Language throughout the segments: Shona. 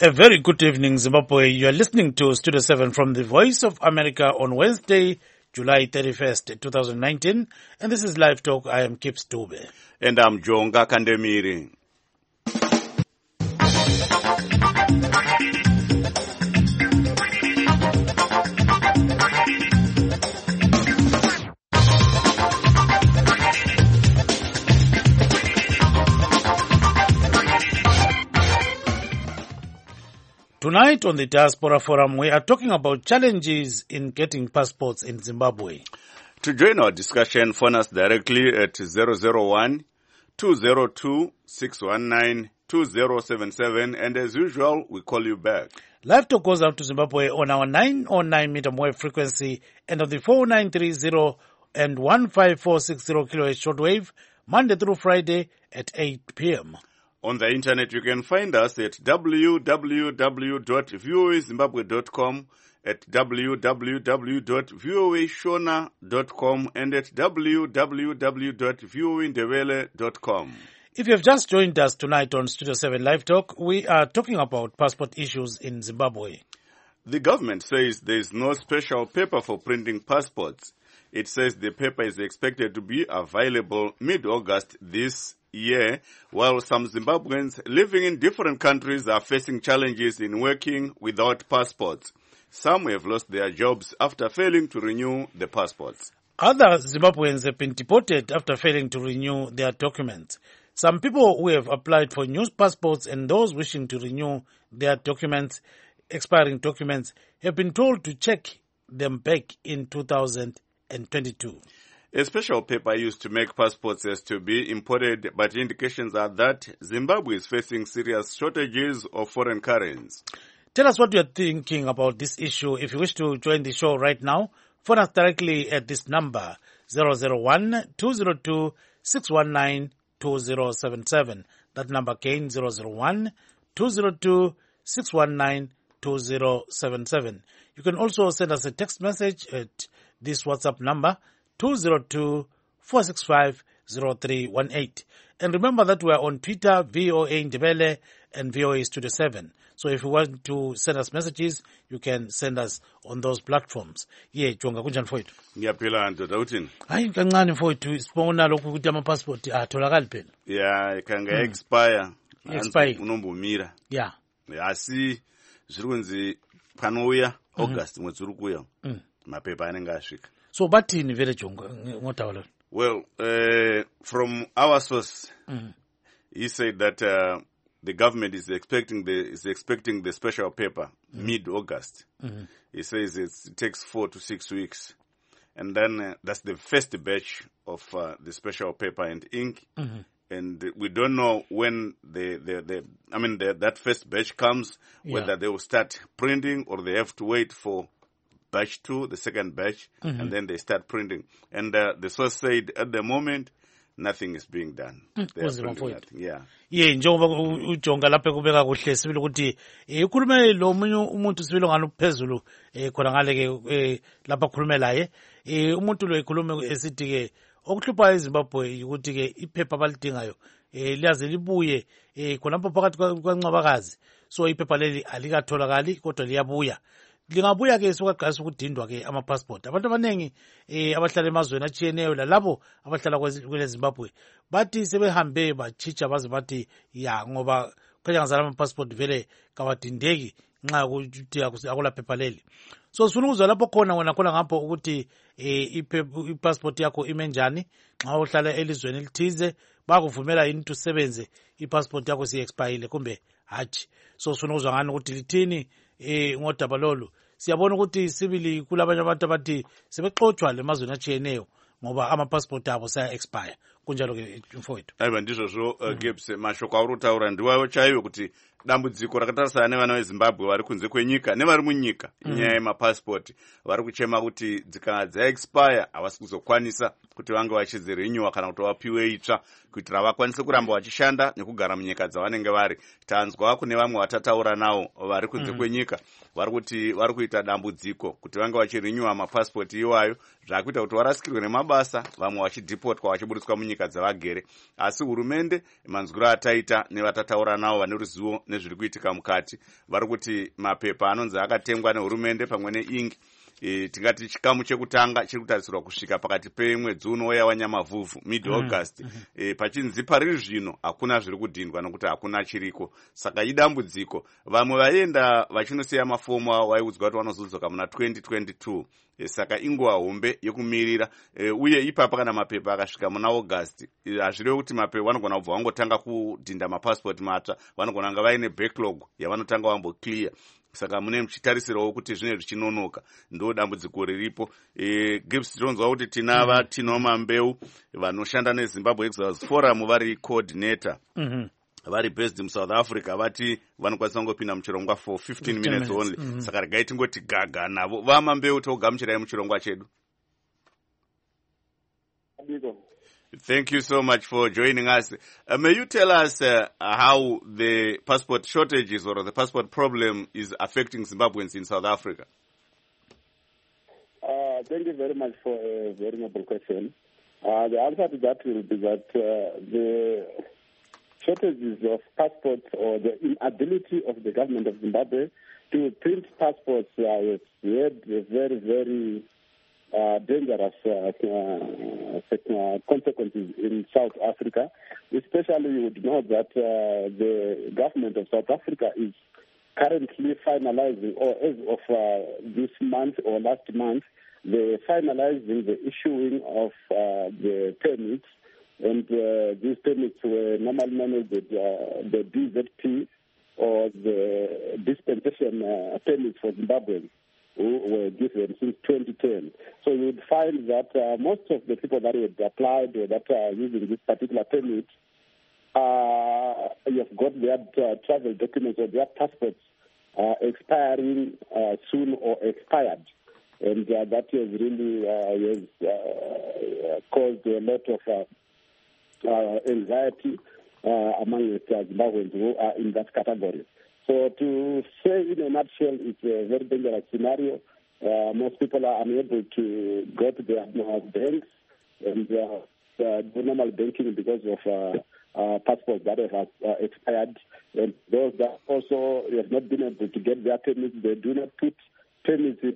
A very good evening, Zimbabwe. You are listening to Studio 7 from the Voice of America on Wednesday, July 31st, 2019. And this is Live Talk. I am Kips Dube. And I'm Jonga Kandemiri. Tonight on the Diaspora Forum, we are talking about challenges in getting passports in Zimbabwe. To join our discussion, phone us directly at 001-202-619-2077, and as usual, we call you back. Live Talk goes out to Zimbabwe on our 909 meter wave frequency and on the 4930 and 15460 kHz shortwave, Monday through Friday at 8 p.m. On the internet, you can find us at www.voazimbabwe.com, at www.voashona.com, and at www.voindebele.com. If you have just joined us tonight on Studio 7 Live Talk, we are talking about passport issues in Zimbabwe. The government says there is no special paper for printing passports. It says the paper is expected to be available mid-August this year, while some Zimbabweans living in different countries are facing challenges in working without passports. Some have lost their jobs after failing to renew the passports. Other Zimbabweans have been deported after failing to renew their documents. Some people who have applied for new passports and those wishing to renew their documents, expiring documents, have been told to check them back in 2022. A special paper used to make passports has to be imported, but indications are that Zimbabwe is facing serious shortages of foreign currencies. Tell us what you are thinking about this issue. If you wish to join the show right now, phone us directly at this number, 001-202-619-2077. That number again, 001-202-619-2077. You can also send us a text message at this WhatsApp number, 202-465-0318. And remember that we are on Twitter, VOA Ndebele, and VOA Studio 7. So if you want to send us messages, you can send us on those platforms. Yeah, Jonga, kunjani mfowethu? Ngiyaphila ndoda uthini? Hayi kancane mfowethu, sibona lokhu ukuthi ama-passport atholakali phela. Yeah, kanga expire. Expire. Unombomira. Yeah. Asi zviri kunzi panouya August mwedzi uri kuuya. Mapepa anenge asvika. So bathini vele Jonga ngotavala? Well, from our source, he said that the government is expecting the special paper mid-August. He says it takes 4 to 6 weeks, and then that's the first batch of the special paper and ink. And we don't know when that first batch comes, whether they will start printing or they have to wait for batch 2, the second batch, and then they start printing. And the source said at the moment, nothing is being done. Yeah. Yeah, njengoba ujonga lapha kubeka kuhle sibili ukuthi ukhulume lo munye umuntu sibili ngalo phezulu khona ngale ke lapha khulume laye umuntu lo ekhulume esithi ke okuhlupha eZimbabwe ukuthi ke iphepha balidingayo liyaze libuye khonapho phakathi kwancwabakazi, so iphepha leli alikatholakali kodwa liyabuya. Lingabuya ke sokaqalisa ukudindwa ke ama-passport. Abantu abaningi abahlala emazweni atshiyeneyo lalabo abahlala kwele Zimbabwe bathi sebehambe bachitsha baze bathi ya ngoba khanya ngazala ama-passport vele kawadindeki nxa ukuthi akula phepha leli. So sifuna ukuzwa lapho khona wena khona ngapho ukuthi i-passport yakho ime njani nxa uhlala elizweni elithize, bakuvumela yini ukuthi usebenze i-passport yakho si-expire kumbe hatshi. So sifuna ukuzwa ngani ukuthi lithini ngodaba lolu. Siyabona ukuthi sibili kulabanye abantu abathi sebexotshwa lemazweni atshiyeneyo ngoba ama-passport abo saya-expire. Kunjalo ke mfowethu. Aiwa ndizvozvo Gibbs, mashoko auri kutaura ndiwayo chaiwo kuti dambudziko rakatarisana nevana veZimbabwe vari kunze kwenyika nevari munyika nyaya yemapassport vari kuchema kuti dzikanga dzaexpire havasi kuzokwanisa kuti vange vachidzirenyuwa kana kuti vapiwe itsva kuitira vakwanise kuramba vachishanda nekugara munyika dzavanenge vari. Tanzwa kune vamwe vatataura navo vari kunze kwenyika vari kuti vari kuita dambudziko kuti vange vachirenyuwa mapasipoti iwayo, zvakuita kuti varasikirwe nemabasa, vamwe vachidhipotwa vachiburitswa munyika dzavagere. Asi hurumende, manzwiro ataita nevatataura navo vane ruzivo nezviri kuitika mukati, vari kuti mapepa anonzi akatengwa nehurumende pamwe neingi, tingati chikamu chekutanga chiri kutarisirwa kusvika pakati pemwedzi unouya wanyamavhuvhu mid-August. Pachinzi pariri zvino hakuna zviri kudhindwa nokuti hakuna chiriko, saka idambudziko. Vamwe vaenda vachinosiya mafomu avo vaiudzwa kuti vanozodzoka muna 2022. Saka inguva hombe yekumirira, uye ipapo kana mapepa akasvika muna August, hazvirevi kuti mapepa vanogona kubva vangotanga kudhinda mapasipoti matsva, vanogona kunge vaine backlog yavanotanga vamboclear. Saka mune muchitarisirawo kuti zvine zvichinonoka, ndo dambudziko riripo. Gibbs, tinonzwa kuti tinava Tino Mambeu vanoshanda neZimbabwe Exiles Forum vari coordinator. Vari based in South Africa, vati vanokwanisa kungopinda muchirongwa for 15 minutes only. Saka regai tingoti gaga navo. Vamambeu togamuchirai muchirongwa chedu. Thank you so much for joining us. May you tell us how the passport shortages or the passport problem is affecting Zimbabweans in South Africa? Thank you very much for a very noble question. The answer to that will be that the shortages of passports or the inability of the government of Zimbabwe to print passports has had a very, very dangerous consequences in South Africa. Especially, you would know that the government of South Africa is currently finalizing, or as of this month or last month, they're finalizing the issuing of the permits, and these permits were normally known as the DZP, or the dispensation permits for Zimbabweans, who were given since 2010. So you would find that most of the people that had applied or that are using this particular permit, you have got their travel documents or their passports expiring soon or expired. And that has really caused a lot of anxiety among the Zimbabweans who are in that category. So to say in a nutshell, it's a very dangerous scenario. Most people are unable to go to their banks and do normal banking because of passports that have expired. And those that also have not been able to get their permits, they do not put permits in.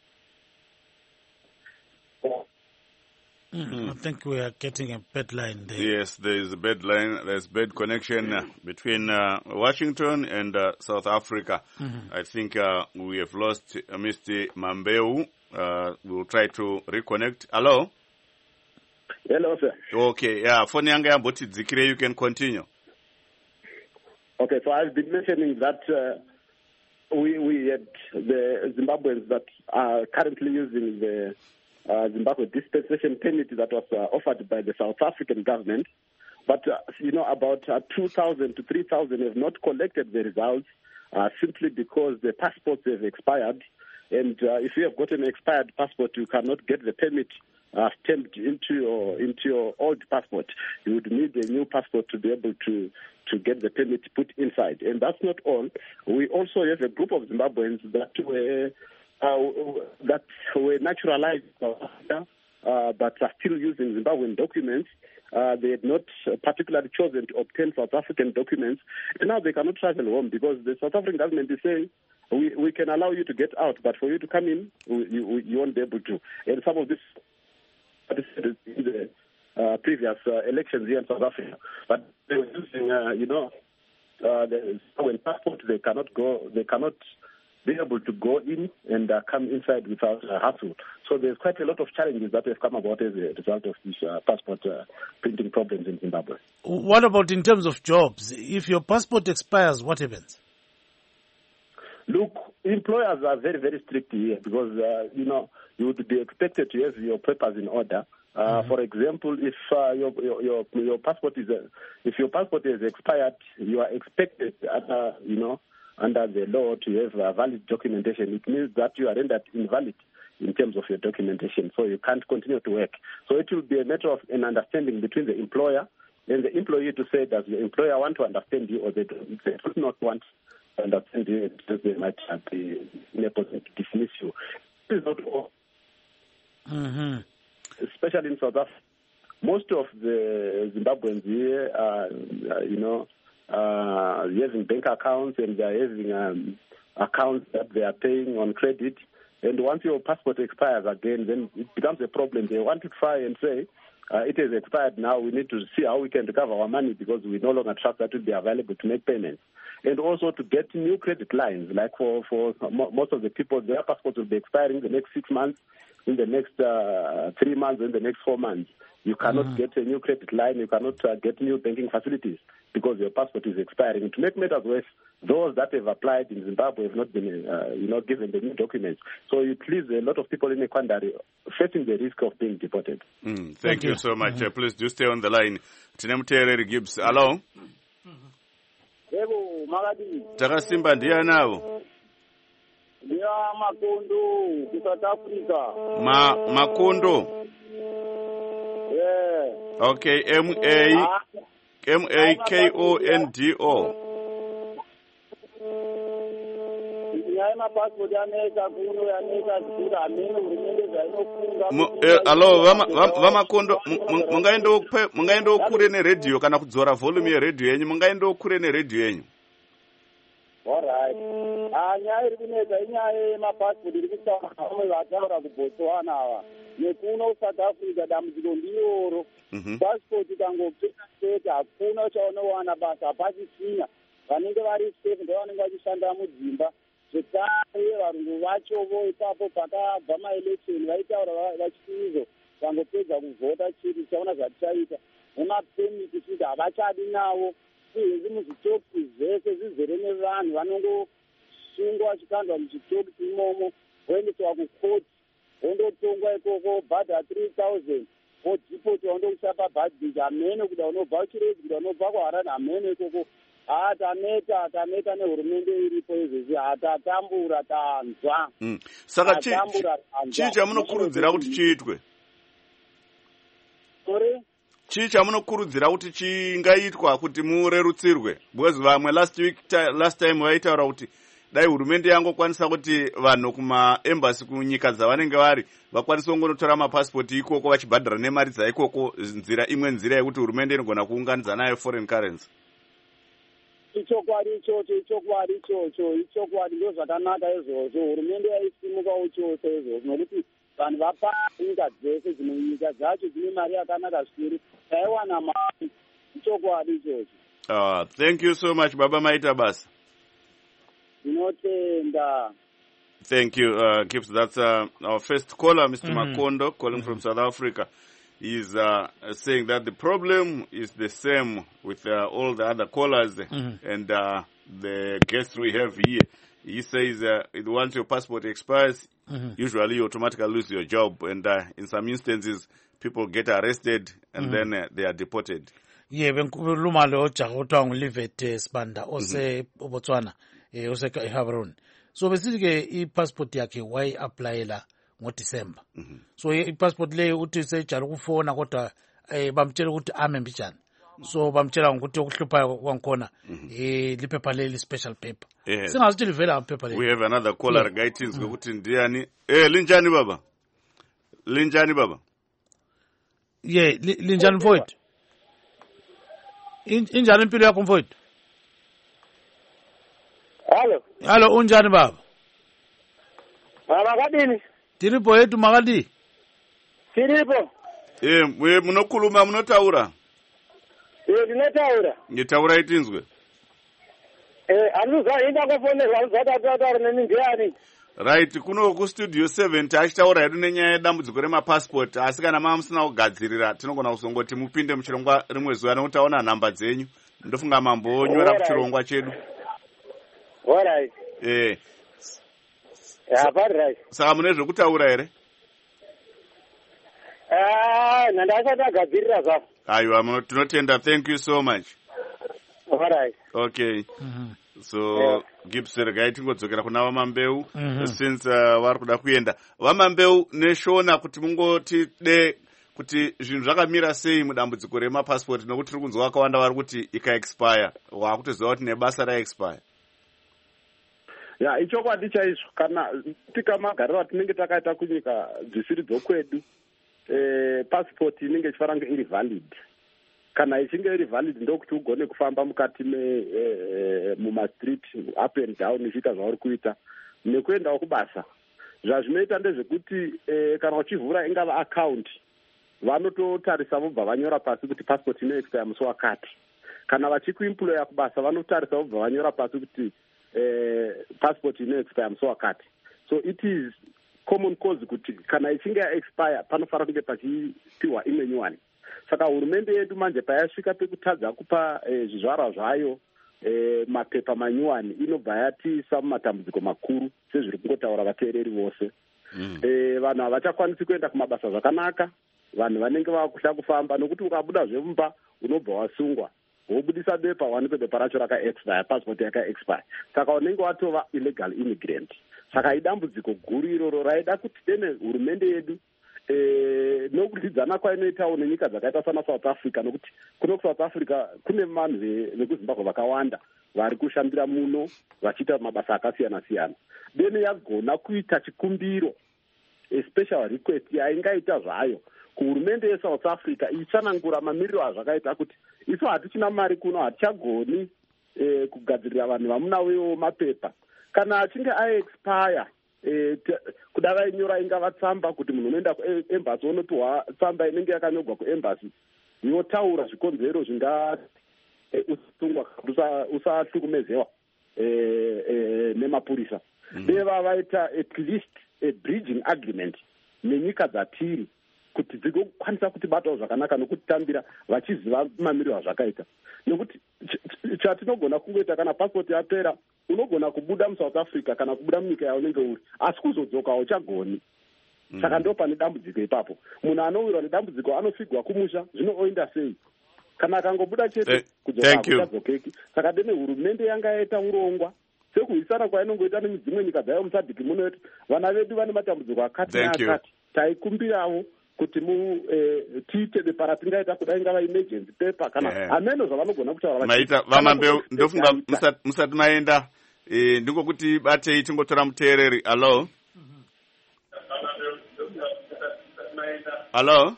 I think we are getting a bad line there. Yes, there is a bad line. There's bad connection between Washington and South Africa. I think we have lost Mr. Mambeu. We'll try to reconnect. Hello? Hello, sir. Okay, yeah. Phone yangu yamboti dzikire, you can continue. Okay, so I've been mentioning that we had the Zimbabweans that are currently using the Zimbabwe dispensation permit that was offered by the South African government. But, about 2,000 to 3,000 have not collected the results simply because the passports have expired. And if you have got an expired passport, you cannot get the permit stamped into your old passport. You would need a new passport to be able to get the permit put inside. And that's not all. We also have a group of Zimbabweans that were naturalized in South Africa, but are still using Zimbabwean documents. They had not particularly chosen to obtain South African documents, and now they cannot travel home because the South African government is saying, we can allow you to get out, but for you to come in, you won't be able to. And some of this in the previous elections here in South Africa, but they were using, the Zimbabwean passport. They cannot be able to go in and come inside without hassle. So there's quite a lot of challenges that have come about as a result of these passport printing problems in Zimbabwe. What about in terms of jobs? If your passport expires, what happens? Look, employers are very, very strict here because, you would be expected to have your papers in order. For example, if your passport is expired, you are expected, under the law to have valid documentation. It means that you are rendered invalid in terms of your documentation. So you can't continue to work. So it will be a matter of an understanding between the employer and the employee to say, does the employer want to understand you or they do not want to understand you, because they might be in a position to dismiss you. This is not all. Especially in South Africa. Most of the Zimbabweans here are, having bank accounts and they are having accounts that they are paying on credit. And once your passport expires again, then it becomes a problem. They want to try and say, it has expired now, we need to see how we can recover our money because we no longer trust that it will be available to make payments. And also to get new credit lines, like for most of the people, their passports will be expiring in the next 6 months, in the next 3 months, in the next 4 months. You cannot get a new credit line, you cannot get new banking facilities because your passport is expiring. To make matters worse, those that have applied in Zimbabwe have not been given the new documents. So it leaves a lot of people in Ekwandari facing the risk of being deported. Thank you so much. Please do stay on the line. Tinemutere Gibbs. Hello? Takasimba ndianawo. Ndia Makondo, South Africa. Makondo. Yeah. Okay, M-A-K-O-N-D-O. Hello, Vamakondo, mungaendo kure neredio kana kudzora volume yeredio yenyu, mungaendo kure neredio yenyu. Alright. Nyaya iri kunetsa inyaya yemapasipoti iri kutaura vamwe vataura kuBotswana ava nekuno South Africa dambudziko ndiyoro. Pasipoti ikangopeta hakuna chaunowana basa hapachisina. Vanenge vari safe ndovanenge vachishanda mudzimba. Zvekare varungu vachovo ipapo pakabva maelection vaitaura vachitizo vangopedza kuvhota chiri chaona zvatichaita. Nemapemiti kuti havachadi nawo. Uye muzvitokisi zvese zvizere nevanhu vanongosungwa vachikandwa muchitokisi imomo voendeswa kukoti vondotongwa ikoko bhadha 3000 vodhipoti vandokusa pabhadhiji hamene kuda unobva uchirezi kuda unobva kuharani hamene ikoko. Taneta nehurumende iripo izvezvi hatatambura tanzwa. Saka chii chamunokurudzira kuti chiitwe? Sorry? Chii chamunokurudzira kuti chingaitwa kuti murerutsirwe? Because vamwe last time vaitaura kuti dai hurumende yangokwanisa kuti vanhu kumaembassy kunyika dzavanenge vari vakwanisa kungotora mapasipoti ikoko vachibhadhara nemari dzaikoko, imwe nzira yekuti hurumende inogona kuunganidza nayo foreign currency. Ichokwadi ndo zvakanaka izvozvo. Hurumende yaisimukawo chose izvozvo nokuti vanhu vapa nyika dzese dzimwe nyika dzacho dzine mari yakanaka zvikuru taiwana mari. Ichokwadi izvozvo. Thank you so much Baba Maita basa. Tinotenda. Thank you Gibbs. That's our first caller, Mr. Makondo, calling from South Africa. He's saying that the problem is the same with all the other callers and the guests we have here. He says once your passport expires, usually you automatically lose your job, and in some instances, people get arrested and then they are deported. Yeah, benkuluma lo jaga othiwa nguLivet Sibanda ose Botswana ose eHaveron. So besithi ke i-passport yakhe wayi-applyela ngoDisemba. So i-passport leyo uthi sejala ukufona kodwa bamtshela ukuthi ame mbijana. So bamtshela ngokuthi okuhluphayo kwangikhona liphepha leli special paper. Singazithi livela iphepha leli. We have another caller guidance ukuthi ndiyani. Linjani baba? Linjani baba? Yeah, linjani mfowethu? Injani impilo yakho mfowethu? Hello, unjani baba? Makadini? Tiripo yetu makadi? Tiripo. We munokhuluma munotaura? Ndinotaura. Ngitaura itinzwe. Anuza inda kufonera uzataura neni ndiani? Right, kuno ku studio 7 tachitaura hedu nenyaya yedambudziko remapassport asi kana musina kugadzirira tinogona kuzongoti mupinde muchirongwa rimwe zuva nokuti taona nhamba dzenyu ndofunga mambonyora kuchirongwa chedu. Alright. Right. Saka mune zvekutaura here? Ndasati agadzirira zvapo. Aiwa, tinotenda. Thank you so much. Alright. Okay. So Gibbs regai tingodzokera kuna Vamambeu since vari kuda kuenda. Vamambeu neshona kuti mungoti kuti zvinhu zvakamira sei mudambudziko remapasipoti, nokuti tiri kunzwa vakawanda vari kuti ikaexpire wakutoziva kuti nebasa raexpire. Ya, ichokwadi chaizvo. Kana tikamagariro atinenge takaita kunyika dzisiri dzokwedu, pasipoti inenge ichifaranga iri valid. Kana ichinge iri valid ndokuti ugone kufamba mukati mumastreet up and down ichiita zvauri kuita nekuendawo kubasa. Zvazvinoita ndezvekuti kana uchivhura ingava account vanototarisa vobva vanyora pasi kuti passport inoexpire musi wakati. Kana vachikuemploya kubasa vanotarisa vobva vanyora pasi kuti passport inoexpire musi wakati. So it is common cause kuti kana ichinge yaexpire panofanira kunge pachipiwa imwe nyuwani. Saka hurumende yedu manje payasvika pekutadza kupa zvizvarwa zvayo mapepa manyuwani inobva yatiisa mumatambudziko makuru sezviri kungotaura vateereri vose. Vanhu havachakwanisi kuenda kumabasa zvakanaka, vanhu vanenge vakuhla kufamba nokuti ukabuda zvemumba unobva wasungwa, wobudisa bepa wanikwe bepa racho rakaexpire, passport yakaexpire. Saka unenge watova illegal immigrant. Saka idambudziko guru iroro raida kuti dene hurumende yedu nokudzidzana kwainoitawo nenyika dzakaita sana South Africa, nokuti kuno kuSouth Africa kune vanhu vekuZimbabwe vakawanda vari kushandira muno vachiita mabasa akasiyana siyana. Dene yagona kuita chikumbiro, special request yaingaita zvayo kuhurumende yeSouth Africa ichanangura mamiriro azvakaita kuti isu hatichina mari kuno, hatichagoni kugadzirira vanhu vamunawewo mapepa. Kana achinge aexpire kuda vainyora ingava tsamba kuti munhu unoenda kuembassy unopiwa tsamba inenge yakanyorwa kuembassy yotaura zvikonzero zvingasungwa usahlukumezewa nemapurisa. Deva vaita at least a bridging agreement nenyika dzatiri kuti dzigokwanisa kutibatawo zvakanaka nokutitambira vachiziva mamiriro azvakaita. Nokuti chatinogona kungoita kana passport yapera unogona kubuda muSouth Africa kana kubuda munyika yaunenge uri, asi kuzodzoka uchagoni. Saka ndo pane dambudziko ipapo. Munhu anowirwa nedambudziko anofigwa kumusha, zvino oenda sei? Kana akangobuda chete kudzoka kuchadzokeki. Saka dene hurumende yanga yaita urongwa sekuhisana kwainongoita nedzimwe nyika dzayo musadhiki muno kuti vana vedu vane matambudziko akati neakati. Taikumbirawo kuti tiite bepa ratingaita kudai ngava emergency paper kana ameno zvavanogona kutaura maita Vamambeu. Ndofunga musati maenda ndingokuti batei tingotora muteereri. Hello. Hello.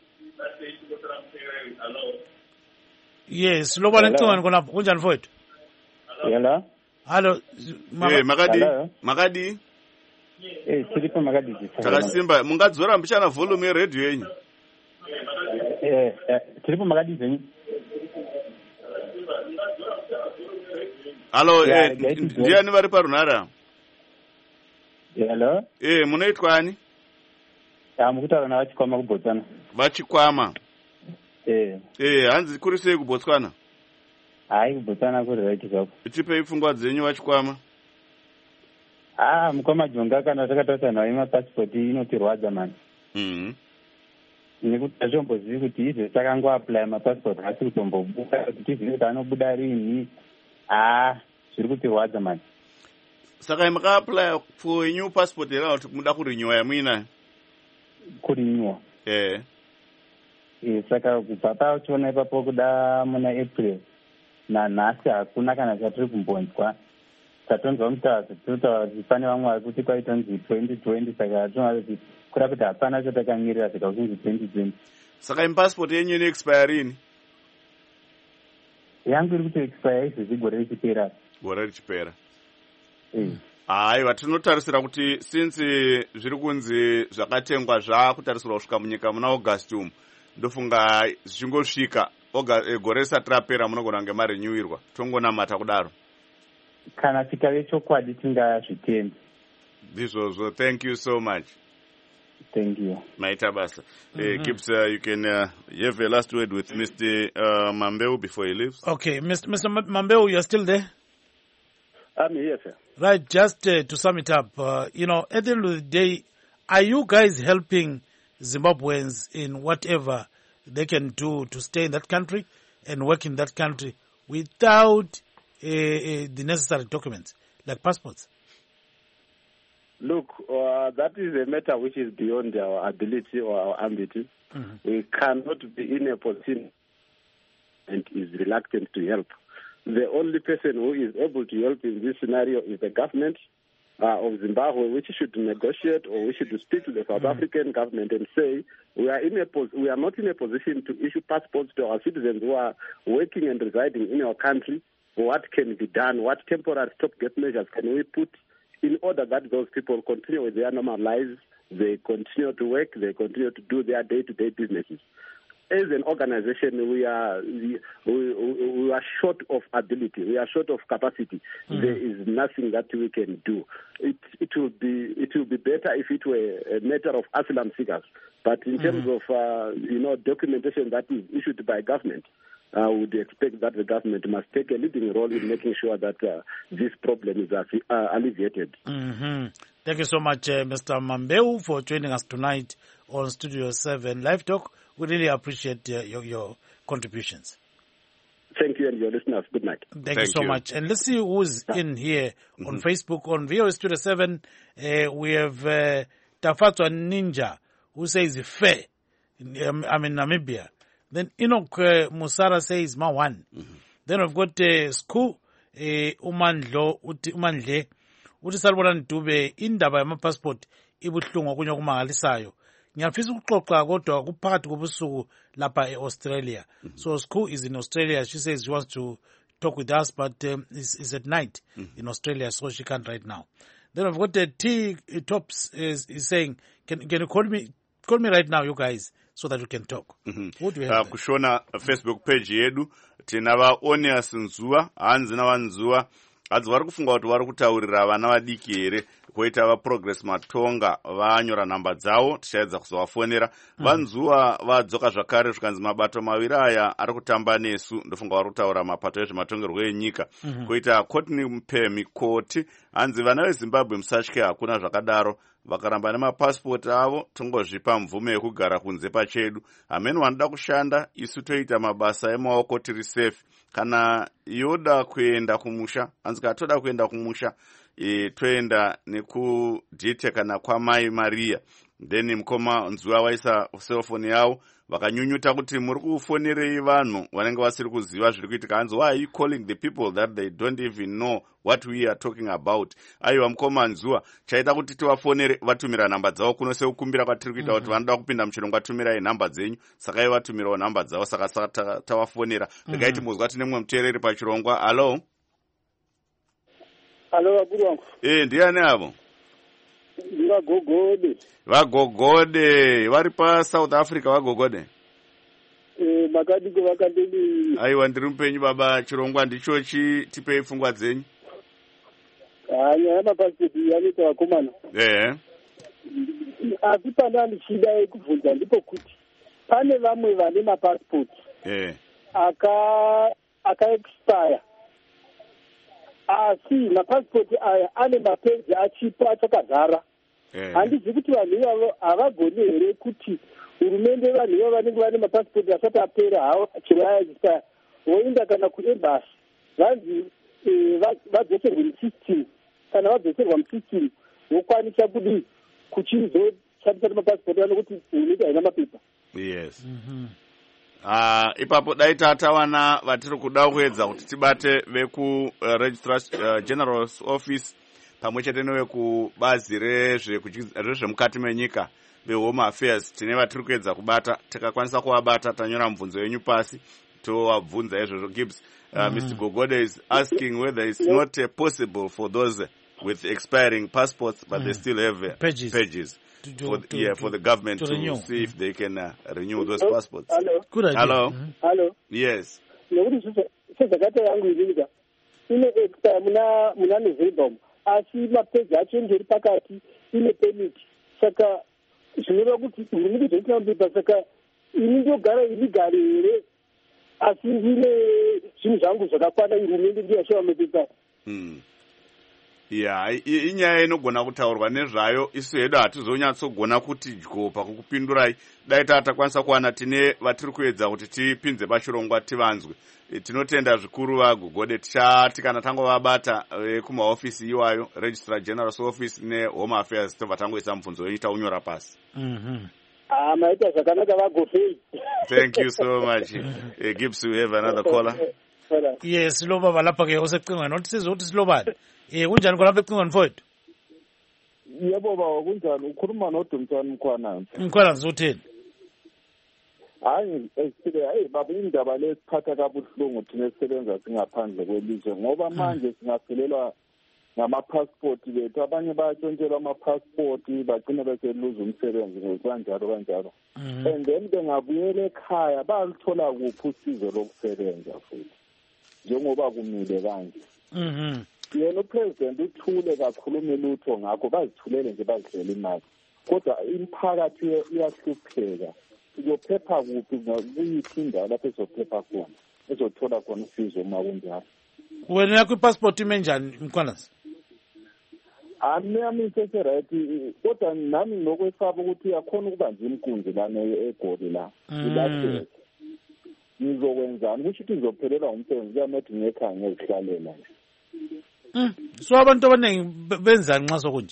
Yes, loba lentsongani kona kunjani mfowethu? Hello. Hello. Makadi. Tiripo Makadi. Takasimba mungadzora mbichana volume yeredio yenyu. Tiripo Makadi zenyu. Hello, ndiani vari parunhara? Hello. Munoitwani? Mukutaura navachikwama kuBotswana. Vachikwama? Hanzi kuri sei kuBotswana? Hai, kuBotswana kuri right zvapo. Tipei pfungwa dzenyu vachikwama. Mukoma Jonga kana takataura naye mapasipoti inotirwadza mani. Nekuti azvombozivi kuti izvo takangoapply mapasipoti asi kutombobuda kuti tizive anobuda rini. Zviri kutirwadza mani. Saka makaapply for a new passport era kuti muda kurinyuwa yamuinayo? Kurinyuwa. Saka kubva pachiona ipapo kuda muna April nanhasi hakuna kana chatiri kumbonzwa. Tatonzwa mutazo totaura kuti pane vamwe vari kuti kwaitonzi 2020, saka tinoona kuti kuda kuti hapana chatakanyorera saka kunzi 2020. Saka impassport yenyu ine expire rini? Yangu iri kuti expire izvozvi gore richipera. Gore richipera. Aiwa, tinotarisira kuti since zviri kunzi zvakatengwa zvakutarisirwa kusvika munyika muna August umu, ndofunga zvichingosvika gore risati rapera munogona kunge marenyuwirwa. Tongonamata kudaro. Kana tikave chokwadi tingazvitenda. Izvozvo. Thank you so much. Thank you. Maita basa. Gibbs, you can have a last word with Mr. Mambeu before he leaves. Okay, Mr. Mambeu, you're still there? I'm here, sir. Right, just to sum it up, at the end of the day, are you guys helping Zimbabweans in whatever they can do to stay in that country and work in that country without the necessary documents? like passports? Look, that is a matter which is beyond our ability or our ambit. We cannot be in a position and is reluctant to help. The only person who is able to help in this scenario is the government of Zimbabwe, which should negotiate, or we should speak to the South African government and say we are not in a position to issue passports to our citizens who are working and residing in our country. What can be done? What temporary stopgap measures can we put in order that those people continue with their normal lives, they continue to work, they continue to do their day-to-day businesses? As an organization, we are short of ability. We are short of capacity. There is nothing that we can do. It will be better if it were a matter of asylum seekers. But in terms of documentation that is issued by government, I would expect that the government must take a leading role in making sure that this problem is alleviated. Thank you so much, Mr. Mambeu, for joining us tonight on Studio 7 Live Talk. We really appreciate your contributions. Thank you and your listeners. Good night. Thank you so much. And let's see who's in here on Facebook. On VOA Studio 7, we have Tafatwa Ninja, who says fair. I'm in Namibia. Then Enoch Musara says Mawan. Then we've got Sku Umandle uthi salibona Dube indaba yama-passport ibuhlungu okunye okumangalisayo. Ngiyafisa ukuxoxa kodwa kuphakathi kobusuku lapha e-Australia. So Sku is in Australia. She says she wants to talk with us, but it's at night in Australia, so she can't right now. Then we've got T Tops is saying, can you call me right now, you guys, so that we can talk. What do we have? Kushona Facebook page yedu tina vaonias Nzuwa, hanzi navanzuwa hadzi vari kufunga kuti vari kutaurira vana vadiki here koita vaprogress Matonga vanyora nhamba dzavo tichaedza kuzovafonera. Vanzuwa vadzoka zvakare zvikanzi mabato maviri aya ari kutamba nesu, ndofunga vari kutaura mapato ezvematongerwo enyika. Koita Courtney Mpemi Koti hanzi vana veZimbabwe musatye, hakuna zvakadaro, vakaramba nemapasipoti avo tongozvipa mvume yekugara kunze pachedu. Hamene vanoda kushanda, isu toita mabasa emaoko tiri safe. Kana yoda kuenda kumusha, hanzi katoda kuenda kumusha, toenda nekudite kana kwaMai Maria. Then mukoma Nzuwa waisa cellphone yavo vakanyunyuta kuti muri kufonerei vanhu vanenge vasiri kuziva zviri kuitika. Hanzi, why are you calling the people that they don't even know what we are talking about? Aiwa mukoma Nzuwa, chaita kuti tivafonere vatumira nhamba dzavo kuno sekukumbira kwatiri kuita kuti vanoda kupinda muchirongwa atumirai nhamba dzenyu, saka ivatumirawo nhamba dzavo, saka tavafonera. Regai muzwa tine mumwe muteereri pachirongwa. Halo. Halo aburu wangu. Ndiani avo? Vagogode. Vagogode vari paSouth Africa. Vagogode makadiko vakandeni. Aiwa, ndiri mupenyu baba, chirongwa ndichochi, tipei pfungwa dzenyu. Nyaya yamapasipoti yaneta vakomana. Asi pana ndichida yekubvunza ndipo kuti pane vamwe vane mapasipoti aka-expire, asi mapasipoti aya ane mapeji achipo achakazara. Handizi kuti vanhu ivavo havagoni here kuti hurumende vanhu ivavo vanenge vane mapasipoti asati apera hawo chero aya voenda kana kuembasi vanzi vadzoserwe musystem. Kana vadzoserwa musystem vokwanisa kudi kuchizoshandisa mapasipoti ano kuti hurumende haina mapepa. Yes. Ipapo dai tatawana vatiri kuda kuedza kuti tibate veku Registrar General's Office pamwe chete nevekubazi rezvemukati menyika veHome Affairs. Tine vatiri kuedza kubata, tikakwanisa kuvabata tanyora mubvunzo yenyu pasi tovabvunza izvozvo. Gibbs, Mr. Gogode is asking whether it's not possible for those with expiring passports but they still have pages. For the government to see if they can renew those passports. Hello. Good idea. Hello. Hello. Yes. Sezakata yangu izinika ine extra muna November asi mapeji acho ndiri pakati ine permit, saka zvinova kuti hurumende dzotinambipa, saka ini ndogara iligare here asi ndine zvinhu zvangu zvakakwana, hurumende ndiyashawa mapepa. inyaya inogona kutaurwa nezvayo. Isu hedu hatizonyatsogona kuti dyo pakukupindurai. Dai takwanisa kuwana tine vatiri kuedza kuti tipinze pachirongwa tivanzwe. Tinotenda zvikuru vaGogode. Tichati kana tangovabata kumahofisi iwayo, Registrar General's Office neHome Affairs, tobva tangoisa mubvunzo wenyu taunyora pasi. Maita zvakanaka vaGofei. Thank you so much. Gibbs, we have another caller. Yes, siloba balapha ke osecingweni. Nothi sizothi silobani. Kunjani khona ecingweni mfowethu? Yebo baba, kunjani? Ukhuluma noDumthani Mkhwana. Mkhwana ngizothini? Hayi, baba, indaba lesiphatha kabuhlungu thina esisebenza singaphandle kwelizwe ngoba manje singaphelelwa ngama-passport bethu. Abanye bayatshontshelwa ama-passport bagcine beseluza umsebenzi kanjalo. And then bengabuyela ekhaya bayaluthola kuphi usizo lokusebenza futhi njengoba kumile kanje. Yena upresident uthule kakhuluma lutho ngakho bazithulele nje bazidlela imali, kodwa imiphakathi iyahlupheka. Sizophepha kuphi kuyiphi indawo lapho ezophepha khona ezothola khona usizo uma kunjalo? Wena yakho ipassport ime njani Mkhwanazi? Ami right, kodwa nami nokwesaba ukuthi yakhona ukuba nje imkunzi lana eGoli la. Ngizokwenzani? Kusho ukuthi ngizophelelwa umsebenzi kuyamethi ngekhaya ngezihlalela nje. So abantu abaningi benzani nxa sokunje?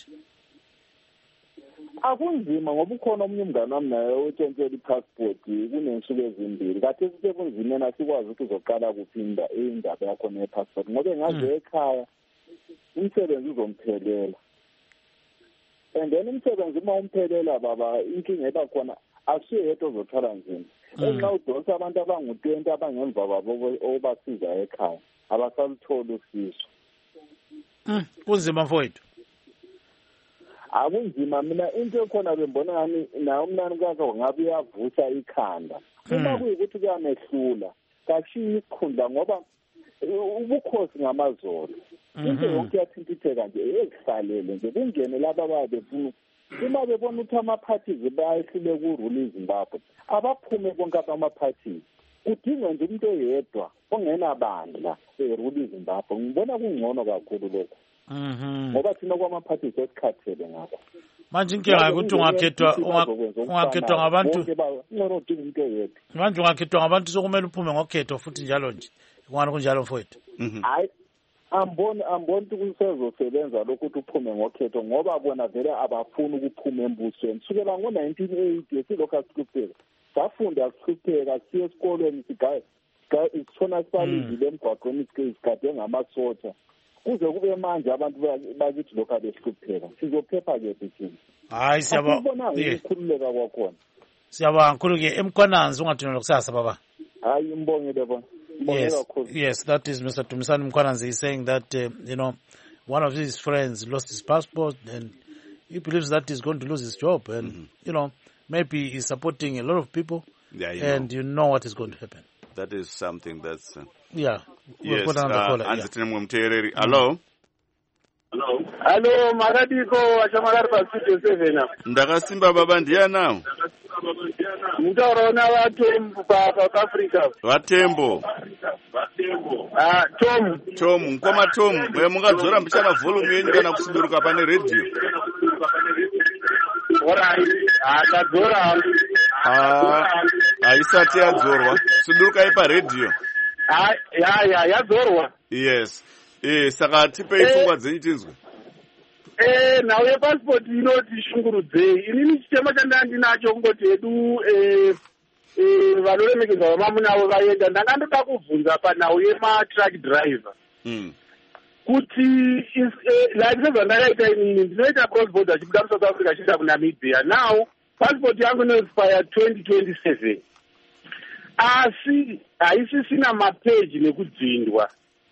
Akunzima ngoba ukhona omunye umngane wami naye otshentsela i-passport kunensuku ezimbili. Khathi sisebunzimeni asikwazi ukuthi uzoqala kuphi indaba yakho ne-passport ngoba engaze ekhaya umsebenzi uzomphelela. And then umsebenzi uma umphelela baba, inkinga eba khona asiyo yedwa ozothwala nzima. Enxa udonsa abantu abangu-20 abangemva babo obasiza ekhaya abasalutholi usizo. Kunzima mfowethu. Akunzima, mina into ekhona bembona ngani naye umnani kakho ngabe uyavusa ikhanda. Uma kuyikuthi kuyamehlula kashiye ikhunda ngoba ubukhosi ngamazolo. Into yonke yathintitheka nje ekufalele nje kungene laba ababefuna uma bebona ukuthi ama-parties bayehlule kurule iZimbabwe abaphume konke ama-parties. Kudingwa nje umuntu oyedwa ongenabandla erule iZimbabwe. Ngibona kungcono kakhulu lokho. Ngoba thina kwama-parties esikhathele ngakho. Manje inkinga ukuthi ungakhethwa ngabantu. Ngcono udinga umuntu oyedwa. Manje ungakhethwa ngabantu sokumele uphume ngokukhethwa futhi njalo nje. Kungani kunjalo mfowethu? Hayi, amboni ukuthi kusezosebenza lokhu ukuthi uphume ngokhetho ngoba bona vele abafuni ukuphuma embusweni. Sukela ngo-1980 silokhu asihlupheka. Safunda sihlupheka siye esikolweni sithona sibalindile emgwaqweni sigade ngamasotsha. Kuze kube manje abantu bakithi lokhu abehlupheka. Sizophepha-ke thina. Hayi siyabona ukukhululeka kwakhona. Siyabonga kakhulu-ke eMkhwanazi ungathini kusasa baba. Hayi imbongile bona. Yes, that is Mr. Dumisani Mkhwanazi. He's saying that, one of his friends lost his passport and he believes that he's going to lose his job. And, maybe he's supporting a lot of people. Yeah, you know what is going to happen. That is something that's... Yeah. Yes, Hello? Hello, Magadiko, Ashamakar Pacific 7. Ndakasimba baba ndiana. Mutaurona vaTembo paAfrica. Vatembo. Tom, mukoma Tom, mungadzora mbichana volume yenyu kana kusuduruka pane radio. Akadzora. Haisati yadzorwa. Sudurukai paredio. Yadzorwa. Yes. Saka tipei pfungwa dzenyu tinzwe. Nhau yepasipoti inoti shungurudzei. Inini chitema chandandinacho kungoti hedu vanoremekedza vamamunavo vaenda. Ndakandoda kubvunza panhau yema-truck driver. Kuti like sezvandakaita inini ndinoita cross border chibuda muSouth Africa chienda kuNamibia. Now passport yangu inoexpire 2027. Asi haisisina mapeji nekudzindwa.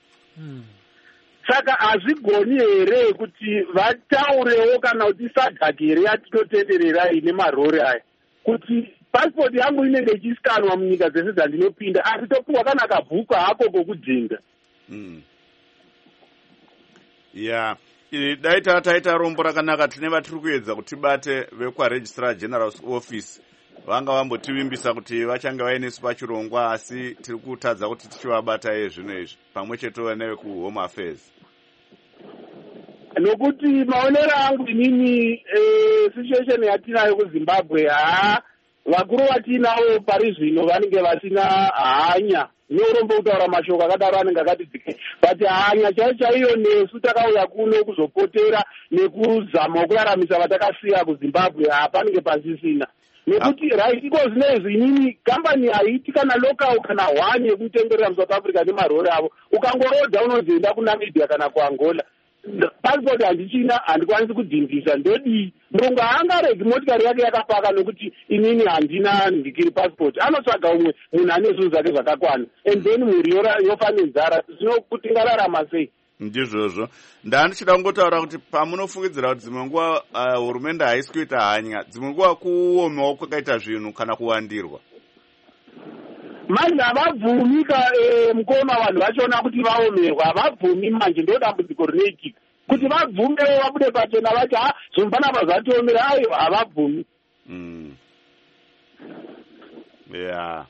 Saka hazvigoni here kuti vataurewo kana kuti sadhaki here yatinotendererai nemarori aya kuti pasipoti yangu inenge ichiskanwa munyika dzese dzandinopinda asi topiwa kana kabhuku hako kokudzinga. Dai taita rombo rakanaka tine vatiri kuedza kuti bate vekwaRegistrar General's Office vanga vambotivimbisa kuti vachange vainesu pachirongwa asi tiri kutadza kuti tichivabata zvino izvi pamwe chete nevekuHome Affairs. nokuti maonero angu inini situation yatinayo kuzimbabwe vakuru vatinavo pari zvino vanenge vasina hanya norombo kutaura mashoko akadaro anenge akatidzike but hanya chaiyo chaiyo nesu takauya kuno kuzopotera nekuzama kuraramisa vatakasiya kuzimbabwe panenge pasisina nekuti right iko zvinezvi inini kambani haiti kana local kana hwani yekutengerera musouth africa nemarori avo ukangorodha unozoenda kunamibia kana kuangola passport handichina handikwanisi kudhindisa ndodii murungu haangaregi motikari yake yakapaka nokuti inini handina ndikiri passport anotsvaga umwe munhu ane zvinhu zvake zvakakwana and then mhuri yofa nenzara zvino kuti ngararama sei ndizvozvo ndandichida kungotaura kuti pamunofungidzira kuti dzimwe nguva hurumende haisi kuita hanya dzimwe nguva kuomewo kwakaita zvinhu kana kuwandirwa manje havabvumika mukoma vanhu vachona kuti vaomerwa havabvumi manje ndo dambudziko rinoitika kuti vabvumewo vabude pachena vati zvomufanapa zvatiomera ayo havabvumi yeah.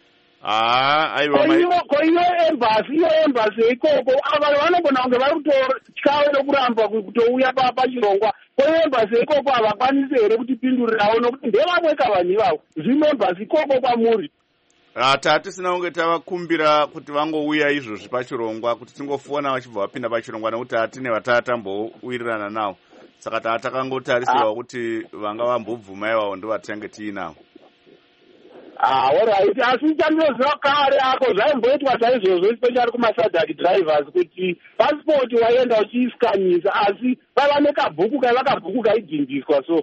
koiyo embasi yeikoko ava vanogona kunge vari kutotyawe nokuramba kutouya pachirongwa koiyo embasi yeikoko havakwanisi here kutipindurirawo nokuti ndevamweka vanhu ivavo zvino embasi ikoko kwamuri tatisina kunge tavakumbira kuti vangouya izvozvi pachirongwa kuti tingofona vachibva vapinda pachirongwa nekuti hatine vatataambouyirirana navo saka tatakangotarisirwa kuti vanga vambobvuma ivavo ndo vatange tiinavo alright asi chandinoziva kare ako zvaimboitwa saizvozvo especially kumasadak drivers kuti passport waienda uchiiskanyisa asi vava nekabhuku kaivakabhuku kaidhindiswa so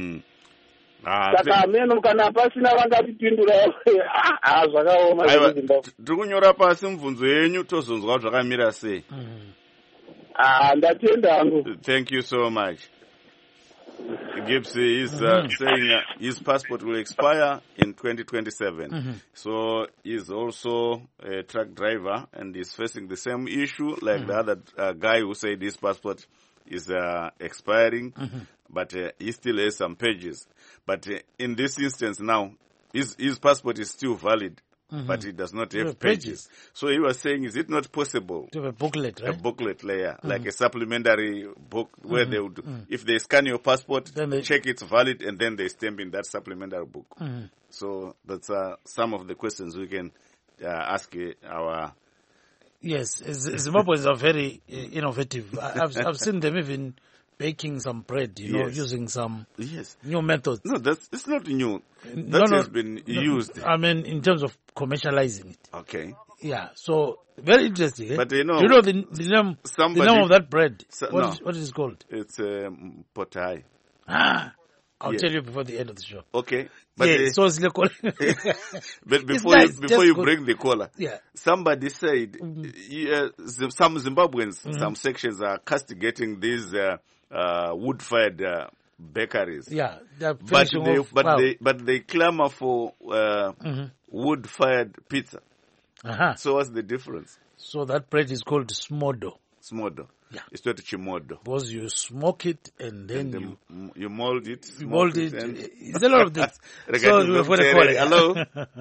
saka meno kana pasina vangatipindura zvakaoma tiri kunyora pasi mibvunzo yenyu tozonzwa zvakamira sei ndatenda hangu. Thank you so much. Gibbs is saying his passport will expire in 2027. So he's also a truck driver and he's facing the same issue like the other guy who said his passport is expiring, but he still has some pages. But in this instance now, his passport is still valid. But it does not have pages. So he was saying, is it not possible to have a booklet, right? A booklet layer, like a supplementary book where they would, if they scan your passport, then they check it's valid, and then they stamp in that supplementary book. So that's some of the questions we can ask our... Yes, Zimbabweans are very innovative. I've seen them even baking some bread, you know, using some new methods. No, it's not new. That has been used. I mean, in terms of commercializing it. Okay. Yeah, so very interesting. But do you know the name of that bread? What is it called? It's potai. I'll tell you before the end of the show. Okay. But so but before you bring the caller, somebody said some Zimbabweans, some sections are castigating these wood-fired bakeries. Yeah, but they clamor for wood-fired pizza. So what's the difference? So that bread is called smodo. Smodo. Yeah. It's not chimodo. Because you smoke it and then you mold it. You mold it. It's a lot of things. So we've got a call. Hello?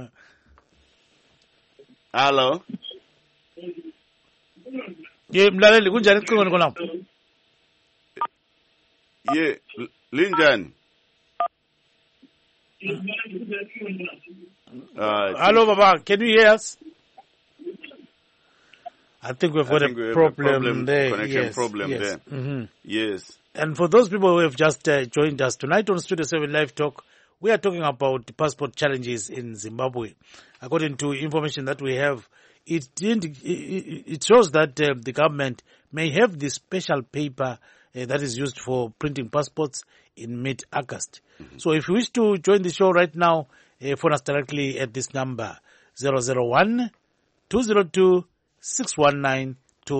Hello? Yeah, mlaleli kunjani kukhona khona. Yeah, Linjani. Hello, Baba. Can you hear us? I think we've got a problem there. Connection problem there. Yes. And for those people who have just joined us tonight on Studio 7 Live Talk, we are talking about passport challenges in Zimbabwe. According to information that we have, it shows that the government may have this special paper that is used for printing passports in mid-August. So if you wish to join the show right now, phone us directly at this number, 001-202 619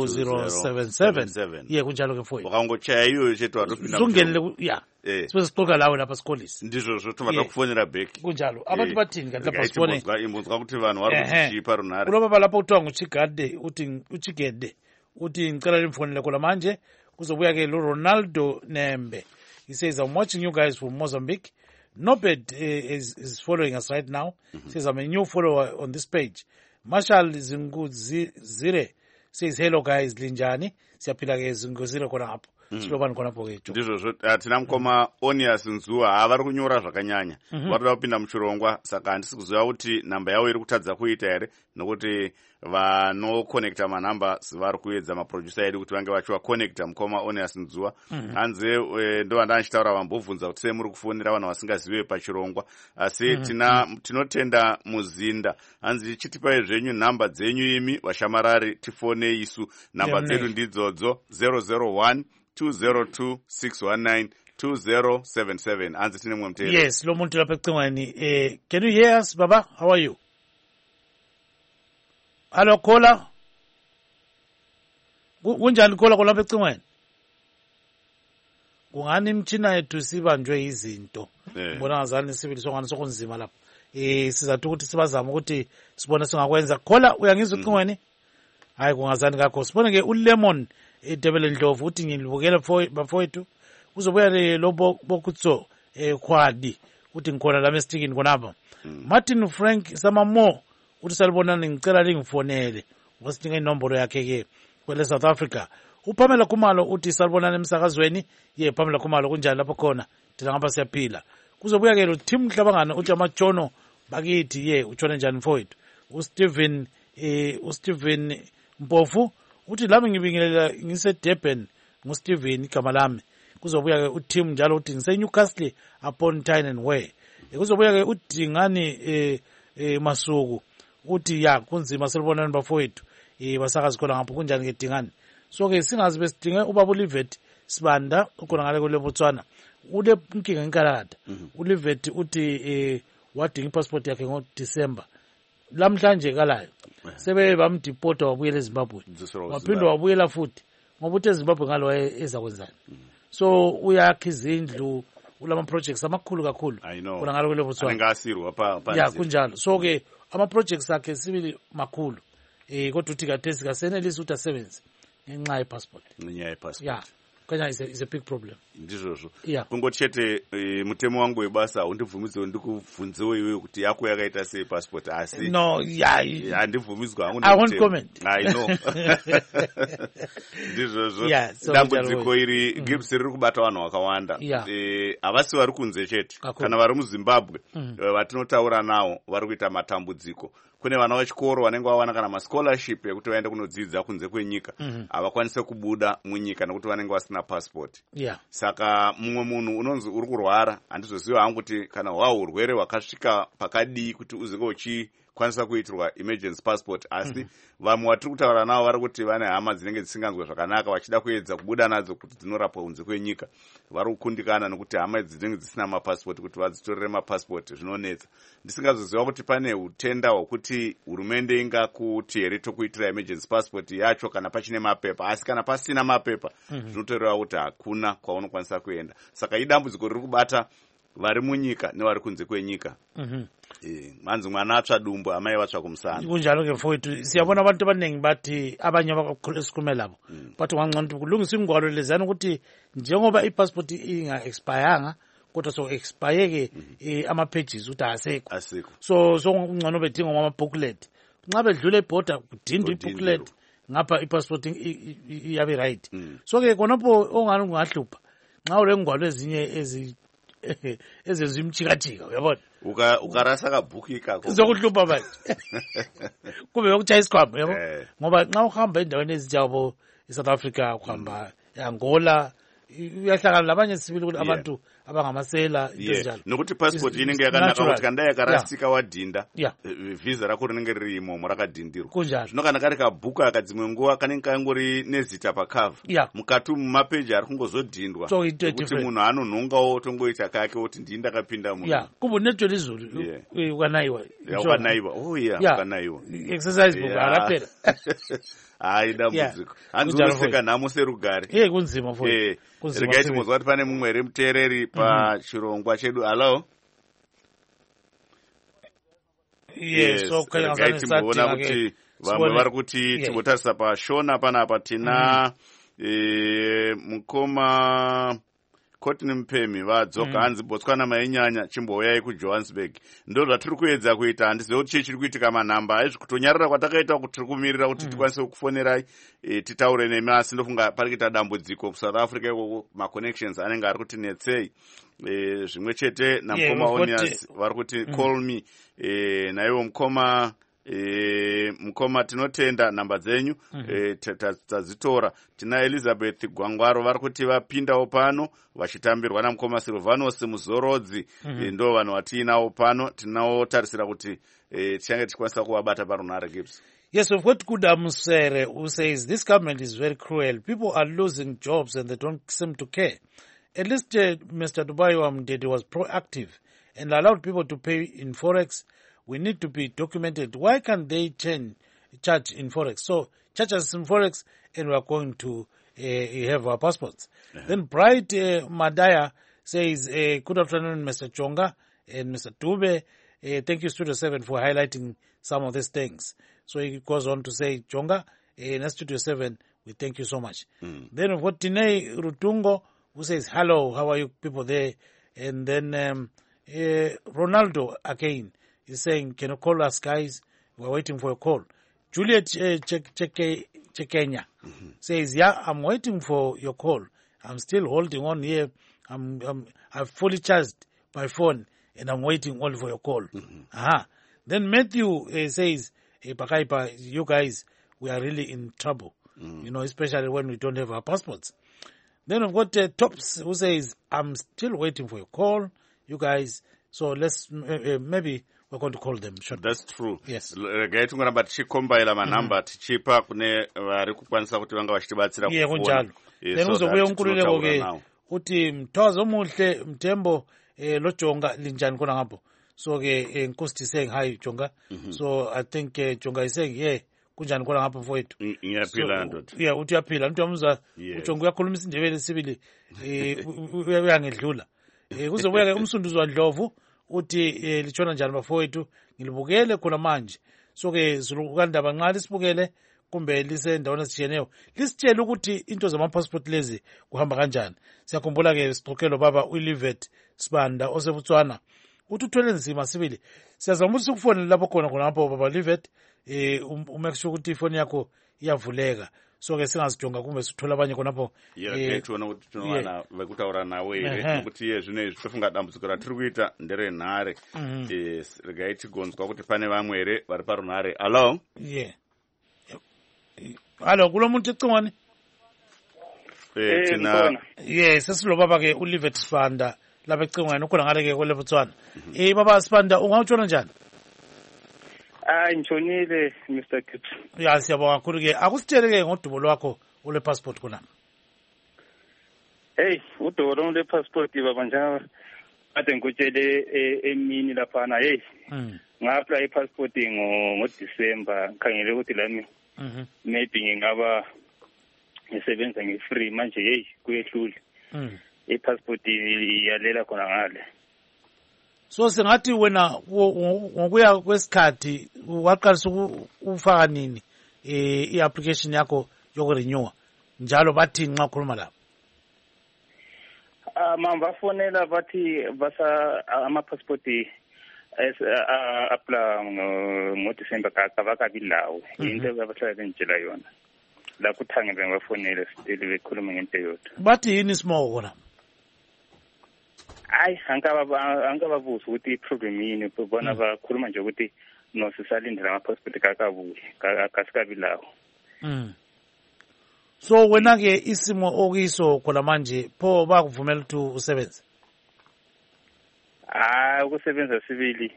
2077. Yeah, kunjalo ke mfowethu. Wakangochaya iyo chetu watopinda. Sungenele sipesixoxa lawe lapha esikolisi. Ndizvo zvotomata kufonera back. Kunjalo. Abantu bathini kanti lapha sibone. Imbuzwa kuti vanhu vari kuchipa runare. Kulo baba lapha uthiwa nguchigade uchigede. Uthi ngicela limfonele kola manje kuzobuya ke Ronaldo Nembe. He says, I'm watching you guys from Mozambique. Nobed is following us right now. He says, I'm a new follower on this page. Marshall Zinguzire says, hello guys, Linjani. siyaphila-ke zingozile khona ngapho silobani khonapho-ke ndizvozvo tina mukoma Onias Nzuva vari kunyora zvakanyanya varikuda kupinda muchirongwa saka handisi kuziva kuti namba yavo iri kutadza kuita here nokuti vanokonekta manhamba vari kuedza maproducer edu kuti vange vachivakonekta mukoma Onias Nzuva hanze ndo vanda ndichitaura vambobvunza kuti sei muri kufonera vanhu vasingazive pachirongwa asi tinotenda Muzinda hanzi chitipai zvenyu nhamba dzenyu imi vashamarari tifone isu nhamba dzedu ndidzodzo 001 202 619 2077 hanzi tine mwe mutero. Yes, lo muntu lapha ecingweni. Can you hear us, Baba? How are you? Hello, caller. Kunjani caller khona lapha ecingweni? Kungani imtshina yethu sibanjwe izinto. Ngibona ngazani sibili songani sokunzima lapha. Sizathu ukuthi sibazama ukuthi sibone singakwenza. Caller, uyangizwa ecingweni? Hayi kungazani kakho. Sibone ke uLemon eDebele Ndlovu uthi ngilibukela bafowethu. Uzobuya lo bokutso khwadi uthi ngikhona la mestikini konapha. Martin Frank Samamo uthi salibonana ngicela lingifonele ngosidinga inombolo yakhe ke kwele South Africa. uPamela Khumalo uthi salibonana emsakazweni. Ye Pamela Khumalo kunjani lapho khona thina ngapha siyaphila. Kuzobuya ke lo Tim Mhlabangana uthi amatshono bakithi ye utshone njani mfowethu. uSteven Mpofu uthi lami ngibingelela ngiseDurban nguSteven igama lami. Kuzobuya ke uTim njalo uthi ngise Newcastle upon Tyne and Way. Kuzobuya ke udingani Masuku uthi ya kunzima silibonani bafowethu basakazi khona ngapho kunjani ke dingani. So ke singazi besidinge ubaba uLivet Sibanda ukhona ngale kule Botswana ule inkinga enkalakada. uLivet uthi wadinga ipassport yakhe ngoDecember lamhlanje kalayo sebe bamdeport wabuyela eZimbabwe waphindwa wabuyela futhi ngoba uthi eZimbabwe ngalo ezakwenzani. So uyakha izindlu ulama projects amakhulu kakhulu kuna ngalo kule Botswana angasirwa pa ya kunjalo. So ke ama projects akhe sibili makhulu kodwa uthi kathesi kasenelisi uthi asebenze ngenxa yepassport. Yeah, kanya is a big problem. Ndizvozvo. Yeah. Kungochete mutemo wangu webasa undibvumidze ndikubvunzewo iwe kuti yako yakaita sei passport asi. No, yeah. Handibvumidzwa hangu. I won't comment. I know. Ndizvozvo. Yeah, so dambudziko iri Gibbs riri kubata vanhu vakawanda. Havasi vari kunze chete. Kana vari muZimbabwe vatinotaura nawo vari kuita matambudziko. Kune vana vechikoro vanenge vawana kana mascholarship yekuti vaende kunodzidza kunze kwenyika havakwanise kubuda munyika nekuti vanenge vasina passport. Saka mumwe munhu unonzi uri kurwara handizoziva hangu kuti kana urwere hwakasvika pakadii kuti uzenge uchikwanisa kuitirwa emergency passport asi vamwe vatiri kutaura navo vari kuti vane hama dzinenge dzisinganzwe zvakanaka vachida kuedza kubuda nadzo kuti dzinorapwa kunze kwenyika vari kukundikana nekuti hama dzinenge dzisina mapassport kuti vadzitorere mapassport zvinonetsa. Ndisingazoziva kuti pane utenda hwekuti hurumende ingakuti here tokuitira emergency passport yacho kana pachine mapepa asi kana pasina mapepa zvinotoreva kuti hakuna kwaunokwanisa kuenda. Saka idambudziko riri kubata vari munyika nevari kunze kwenyika. Manzi mwana atsva dumbu amai vatsva kumusana. Kunjalo ke mfowethu siyabona abantu abaningi bathi abanye abakukhulisikume labo bathi ngangcono kulungisa ingwalo lezana ukuthi njengoba ipassport inga expiranga kodwa so expire ke ama pages uthi asekho. So ngcono bedinga ama booklet nxa bedlula eborder kudindwa ibooklet ngapha ipassport iyabe right. So ke konopho ongani kungahlupha nxa ulengwalo ezinye ezezimchikachika uyabona ukarasa kabhuku ikako zokuhlupha manje kube yokuchaya isikhwama yabo ngoba nxa uhamba endaweni ezinjabo eSouth Africa uhamba eAngola uyahlangana labanye sibili ukuthi abantu abangamasela into njalo nokuthi passport inenge yakanaka ukuthi kanda yakarasika wadinda visa rako rinenge ririmo murakadindirwa zvino kana kari kabhuku akadzimwe nguva kanenge kangori nezita pakava mukati mumapeji ari kungozodhindwa kuti munhu anonhongawo tongoita kake kuti ndii ndakapinda munhu kumbe netweli zulu ukanayiwa ukanayiwa exercise book arapera hai dambudziko hanzi unoseka nhamo serugare kunzima regai timozwa kuti pane mumwe ri muteereri pachirongwa chedu. Hello. Regai timboona kuti vamwe vari kuti timbotarisa pashona panapa tina mukoma Courtney Mpemi vadzoka hanzi Botswana mainyanya chimbouyai kuJohannesburg. Ndo zvatiri kuedza kuita, handizivi kuti chii chiri kuitika manhamba. Haizvi kutonyarara kwatakaita kuti tiri kumirira kuti tikwanise kufonerai titaure nemi, asi ndofunga pari kuita dambudziko kuSouth Africa ikoko, maconnections anenge ari kuti netsei. Zvimwe chete namukoma Onias vari kuti call me. Naivo mukoma tinotenda namba dzenyu tadzitora. Tina Elizabeth Gwangwaro vari kuti vapindawo pano vachitambirwa namukoma Silvanus Muzorodzi. Ndo vanhu vatiinawo pano, tinotarisira kuti tichange tichikwanisa kuvabata parunhare Gibbs. Yes, we've got Kuda Musere who says this government is very cruel. People are losing jobs and they don't seem to care. At least Mr. Dubai Mdede was proactive and allowed people to pay in Forex. We need to be documented. Why can't they charge in Forex? So charge us in Forex and we are going to have our passports. Then Bright Madaya says, good afternoon, Mr. Chonga and Mr. Dube. Thank you, Studio 7, for highlighting some of these things. So he goes on to say, Chonga, and Studio 7, we thank you so much. Then we've got Tine Rutungo, who says, hello, how are you people there? And then Ronaldo again is saying, can you call us, guys? We're waiting for a call. Juliet Chekenya says, yeah, I'm waiting for your call. I'm still holding on here. I've fully charged my phone and I'm waiting only for your call. Then Matthew says, hey, Pakaipa, you guys, we are really in trouble, you know, especially when we don't have our passports. Then we've got Tops who says, I'm still waiting for your call, you guys. So let's maybe we're going to call them. That's true. Yes. Regai tungoramba tichikombaira manhamba tichipa kune vari kukwanisa kuti vanga vachitibatsira kufona. Kunjalo. Then uzobuya unkululeko ke uthi mthozo omuhle Mthembo loJonga linjani kona ngapho. So ke Nkosi saying hi Jonga. So I think Jonga is saying yeah kunjani kona ngapho mfowethu. Ngiyaphila ndoda. Yeah uthi uyaphila umuntu wamuzwa uJonga uyakhuluma isindebele sibili uyangedlula. Kuzobuya ke umsunduzwa Ndlovu uthi litshona njani bafowethu ngilibukele khona manje. So ke zilukandaba nqa lisibukele kumbe lisendaweni ezitshiyeneyo lisitshela ukuthi into zama-passport lezi kuhamba kanjani. Siyakhumbula ke sixoxelo baba uLivet Sibanda oseBotswana uthi uthwele nzima sibili. Siyazama ukuthi sikufonele lapho khona lapho baba Livet umake sure ukuthi ifoni yakho iyavuleka. So ke singazijonga kumbe sithola abanye khonapho tona ukuthi tona vekutaura nawe ukuthi ye zvine zvifunga dambudziko ratiri kuita nderenhare. Regai tigonzwa kuti pane vamwe here vari parunhare. Hello. Hello, kulo muntu ecingwane? Tina. Yes, sesiloba baba ke uLivet Sibanda lapha ecingwane ukhona ngale ke kwele Botswana. Baba Sibanda ungawutshona njani? Ngitshonile Mr. Gibbs. Ya siyabonga kakhulu ke. Akusitshele ke ngodubo lwakho ule passport khona. Hey, udubo lwakho passport baba njalo. Ade ngikutshele emini lapha na hey. Nga-apply passport ngo-December khangele ukuthi lami maybe ngingaba ngisebenza nge-free manje hey kuyehlule. I-passport iyalela khona ngale. So singathi wena ngokuya kwesikhathi waqalisa ufaka nini i-application yakho yokurenewa njalo bathi nxa ukhuluma lapho? Bafonela bathi basa ama-passport apply ngo-December kabakabi lawo. Into abahlala benitshela yona. La kuthange bengafonele still bekhuluma ngento yodwa. Bathi yini small kona? Hayi angababuza ukuthi i-problem yini bona bakhuluma nje ukuthi no sisalindela ama-passport kakabuye kasikabi lawo. So wena ke isimo okuyiso khona manje pho bakuvumela ukuthi usebenze? Ukusebenza sibili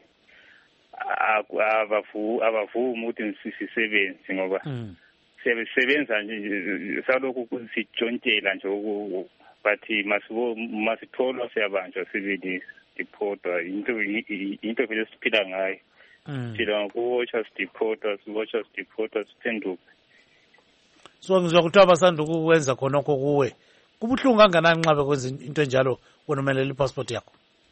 abavumi ukuthi sisebenze ngoba siyasebenza nje salokhu kusitshontshela nje bathi masitholwa siyabanjwa sibili dipotwa into vele siphila ngayo. Siphila ngokuwatcha sidipotwa siphenduka. So ngizwa ukuthi abasanda ukwenza khonokho kuwe kubuhlungu kangakanani nxa bekwenza into enjalo wena umelele i-passport yakho?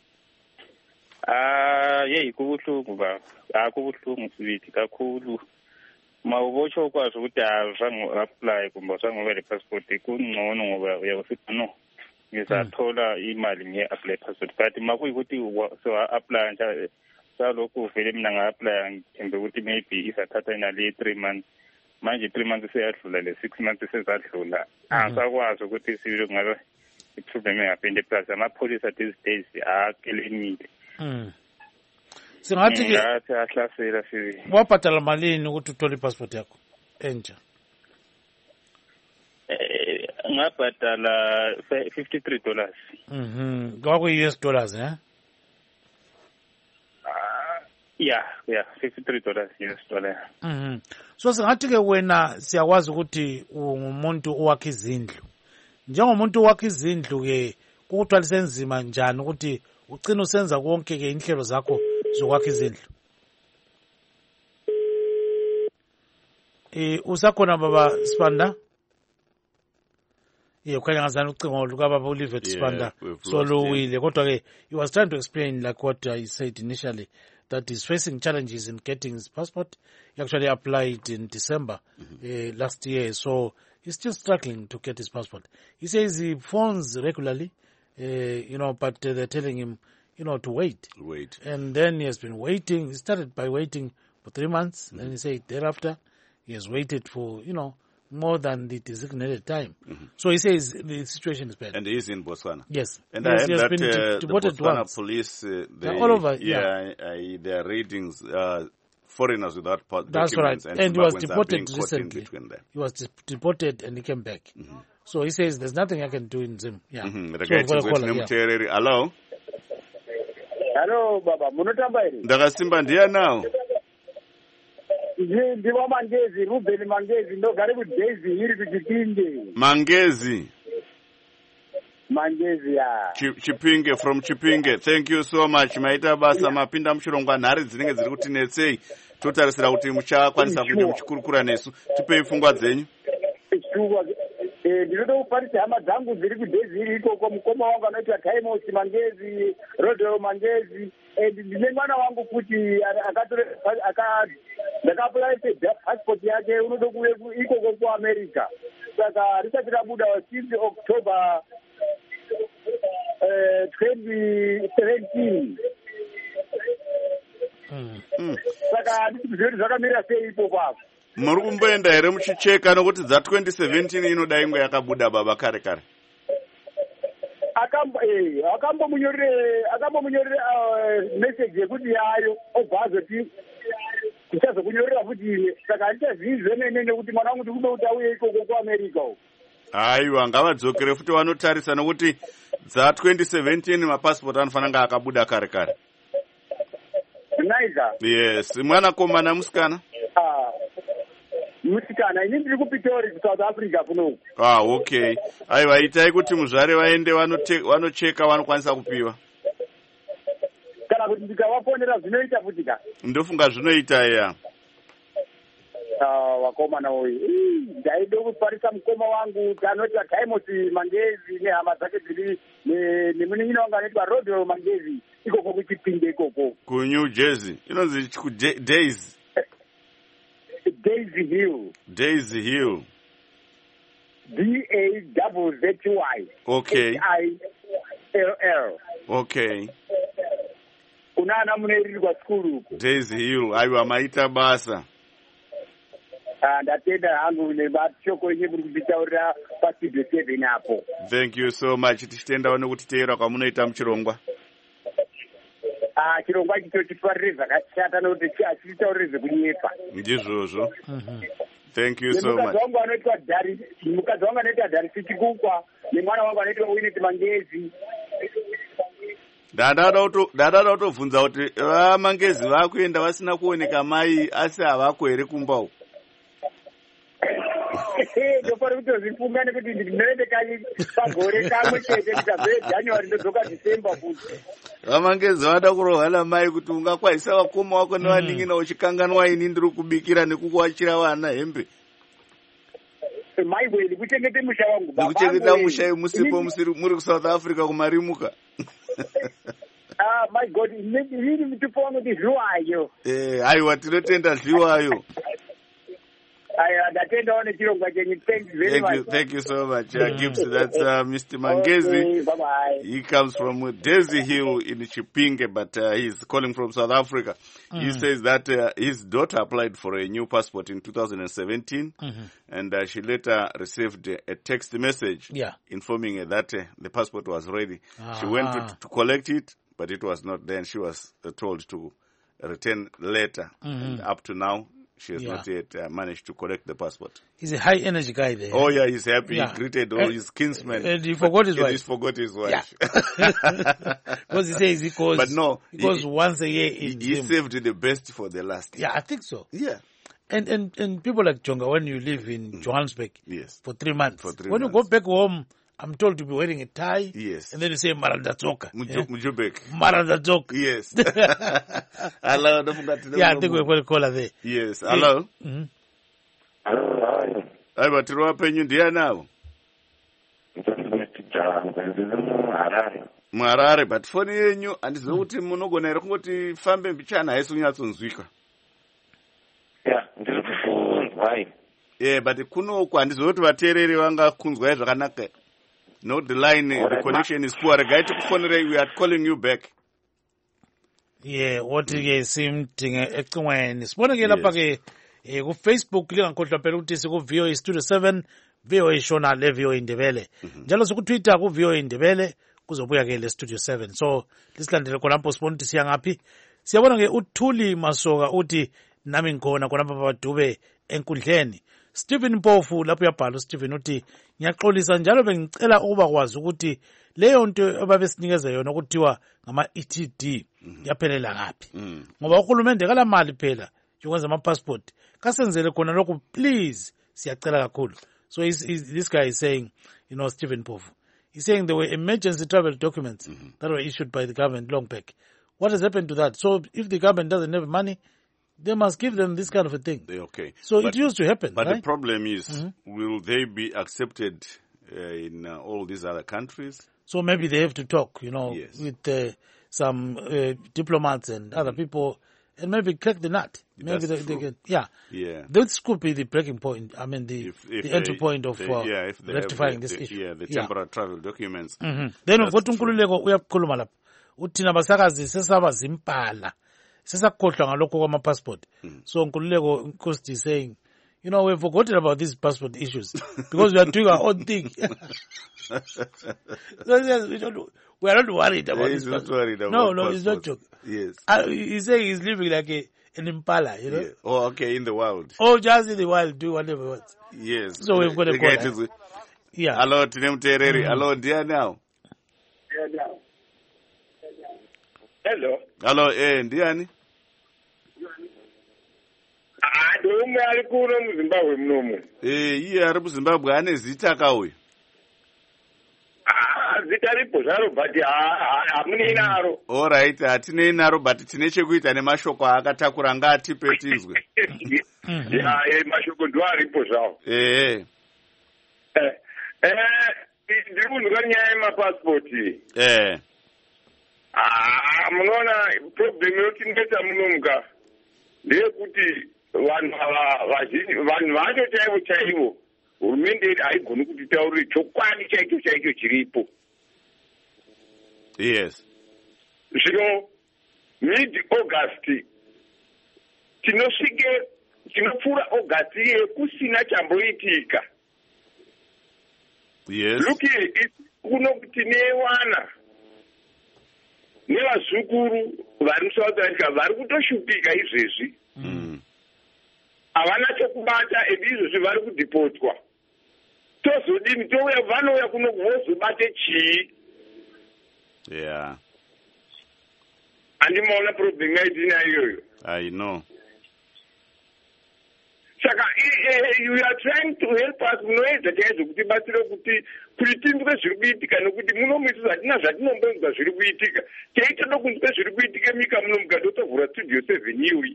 Kubuhlungu baba. Kubuhlungu sibili kakhulu. Mawubotshwa ukwazi ukuthi azange u-apply kumbe azange ube le passport kungcono ngoba uyabasithi no ngizathola imali ngiye-apply passport kanti makuyikuthi so-apply nje salokhu vele mina nga-apply ngithembe ukuthi maybe izathatha inale 3 months manje 3 months seyadlula le 6 months sezadlula angisakwazi ukuthi sibile kungabe i-problem engaphinde plus amapholisa these days akelenile singathi ke ahlasela wabhadala malini ukuthi uthole i-passport yakho entsha? ngabhadala $53. Kwakuyi-US dollars, yeah, $53 US dollar. So singathi ke wena siyakwazi ukuthi ungumuntu owakha izindlu. Njengomuntu owakha izindlu ke kukuthwalisa enzima njani ukuthi ugcina usenza konke ke inhlelo zakho zokwakha izindlu? Usakhona baba Sibanda? Ukhanya ngazana ucingo lukababa Olivet Sibanda soluwile kodwa ke he was trying to explain like what I said initially, that he's facing challenges in getting his passport. He actually applied in December last year, so he's still struggling to get his passport. He says he phones regularly, but they're telling him, to wait. And then he has been waiting. He started by waiting for 3 months. Then he said thereafter he has waited for, more than the designated time. So he says the situation is bad. And he is in Botswana. Yes. And I heard that the Botswana police, they're all over. Their ratings, foreigners without documents. That's right. And he was deported recently. He was deported and he came back. So he says there's nothing I can do in Zim. Yeah. Hello? Hello, Baba. Ndakasimba ndiya now. Ndiwa Mangezi, Ruben Mangezi, ndogare ku Daisy iri kuchipinge. Mangezi, Chipinge, from Chipinge. Thank you so much. Maita basa mapinda muchirongwa nhare dzinenge dziri kutinetsei. Totarisira kuti muchakwanisa kuita muchikurukura nesu. Tipei pfungwa dzenyu. Ndinoda kuparisa hama dzangu dziri kuDaisy iri ikoko, mukoma wangu anoitwa Taimos Mangezi, Rodeo Mangezi. Ndine mwana wangu kuti ndakapulai passport yake unoda kuuya ikoko kuAmerica. Saka risati rabuda 6 October 2017. Saka ndizviri zvakamira sei ipopo apo. Muri kumboenda here muchicheka nokuti dza 2017 inoda ingwe yakabuda baba kare kare? Akambomunyorere message yekuti yayo obva azoti tichazokunyorera futi ine. Saka handichazivi zvemene nekuti mwana wangu ndikuda kuti auye ikoko kuAmerica uko. Aiwa, ngavadzokere futi vanotarisa nokuti dza 2017 mapassport anofanira kunge akabuda kare kare. Naiza? Yes. Mwana komana musikana? Musikana, ini ndiri kuPitori kuSouth Africa kuno. Okay. Aiwa, itai kuti muzvare vaende vanocheka vanokwanisa kupiwa. Kana kuti ndikavafonera zvinoita futi ka? Ndofunga zvinoita ya. Wakomana uyu. Ndaida kuparisa mukoma wangu anoitwa Taimos Mangezi nehama dzake dziri nemunin'ina wangu anoitwa Rodeo Mangezi ikoko kuchipinge ikoko. Ku-New Jersey. Inonzi Daisy. Daisy Hill. Daisy Hill. DAZZY. Okay. HILL. Okay. Kunana munoirirwa skuru. Daisy Hill. Aiwa, maita basa. Ndatenda hangu nemashoko yenye muri kutaurira paStudio 7 apo. Thank you so much. Tichitendawo nekutiteera kwamunoita muchirongwa. Chirongwa icho chifarire zvakashata nokuti achitaurire zvekunyepa. Ndizvozvo. Thank you so much. Mukadzi wangu anoitwa Darisi Chikukwa nemwana wangu anoitwa Winnet Mangezi. Ndada kutobvunza kuti Mangezi vakuenda vasina kuoneka mai asi havako here kumba uko? Ndopari kutozvifunga nekuti ndinoende kanyi pagore kamwe chete ndikabve January ndodzoka December futi. Vamangezi vada kurohana mai kuti ungakwanisa vakoma wako nevaning'ina uchikanganwa ini ndiri kubikira nekukuachira vana hembe. Mai we ndikuchengete musha wangu baba. Ndikuchengeta musha musipo muri kuSouth Africa kumarimuka. My God, ini mtupo wangu ndi zviwayo. Aiwa, tinotenda zviwayo. Thank you so much, Gibbs. That's Mr. Mangezi. Okay, bye-bye. He comes from Daisy Hill in Chipinge, but he's calling from South Africa. He says that his daughter applied for a new passport in 2017, and she later received a text message informing her that the passport was ready. She went to collect it, but it was not there, and she was told to return later. And up to now, she has not yet managed to collect the passport. He's a high-energy guy there. Oh, yeah, he's happy. He greeted all his kinsmen. And he forgot his wife. He forgot his wife. Because he says he goes, but no, he goes once a year. He saved the best for the last. Yeah, I think so. Yeah. And people like Jonga, when you live in Johannesburg for 3 months, when you go back home, I'm told to be wearing a tie. Yes. And then you say Maradzoka. Mujubek. Maradzoka. Yes. Hello. Yeah, I think we're going to call her there. Yes. Hello. Hello. Hi, but you're open you there now. Marare, but for you, and it's not monogone, what family bichana is soon as on Zwika. Yeah, why? Yeah, but the Kuno, and it's what Terry Wanga Kunzwe Ranake. No, the line, the connection is poor. Guy to phone, we are calling you back. Yeah, what you seem to explain is one again up again. Go Facebook, click on Kota Perutis, go VOA Studio 7, VOA Shona, Levio in the Vele. Jealous go Twitter, go VOA in the Vele, kuzobuya ke le Studio 7. So, lisilandele khona postpone siyangaphi. Siyabona ke uThuli Masoka uthi nami ngikhona khona babadube enkundleni. Stephen Mpofu lapho uyabhala uStephen uthi ngiyaxolisa njalo bengicela ukuba kwazi ukuthi leyo nto ababesinikeza yona ukuthiwa ngama ETD yaphelela ngaphi ngoba uhulumende kala mali phela yokwenza ama passport kasenzele khona lokho please siyacela kakhulu. So this guy is saying, you know, Stephen Mpofu, he's saying there were emergency travel documents that were issued by the government long back. What has happened to that? So if the government doesn't have money, they must give them this kind of a thing. Okay. So it used to happen, but right? The problem is, will they be accepted in all these other countries? So maybe they have to talk, you know, with some diplomats and other people, and maybe crack the nut. Maybe they can, yeah. This could be the breaking point. I mean, the entry point of rectifying this issue. Yeah, the temporary travel documents. Then ugothi uNkululeko uyakhuluma lapha. Uthina basakazi sesaba zimpala. Sesakhohlwa ngalokho kwama passport. So Nkululeko Nkosi is saying, you know, we've forgotten about these passport issues because we are doing our own thing. So we are not worried about this. No, he's not joking. Yes. He's saying he's living like an impala, you know. Yeah. Oh, okay, in the wild. Oh, just in the wild, do whatever he wants. Yes. So we've got to call. Yeah. Hello, Tinem Tereri. Hello, dear now. Hello, Ndiani? Ndomwe ari kuno muZimbabwe munomu. Iye ari muZimbabwe ane zita kauye. Zita ripo zvaro but hamune naro. All right, hatine naro but tine chekuita nemashoko akatakura ngatipe tizwe. Mashoko ndo aripo zvawo. Ndiri kunzwa nyaya yemapassport. Munoona problem yotinetsa munomuka ndeyekuti vanhu vacho chaivo hurumende yedu haigoni kutitaurira chokwadi chaicho chiripo. Yes. Zvino mid-August tinopfuura August iye kusina chamboitika. Yes. Look here, kuno tinewana nevazukuru vari muSouth Africa vari kutoshupika izvezvi. Havana chokubata izvezvi vari kudhipotwa. Tozodini vanouya kuno vozobate chii? Yeah. Handimaona problem yaidina iyoyo. I know. Saka you are trying to help us munoedza chaizvo kuti batsira kuti timbwe zviri kuitika nokuti munomwisi hatina zvatinombonzwa zviri kuitika. Chaitoda kunzwa zviri kuitika nyika muno mukadotovhura studio 7 iwi.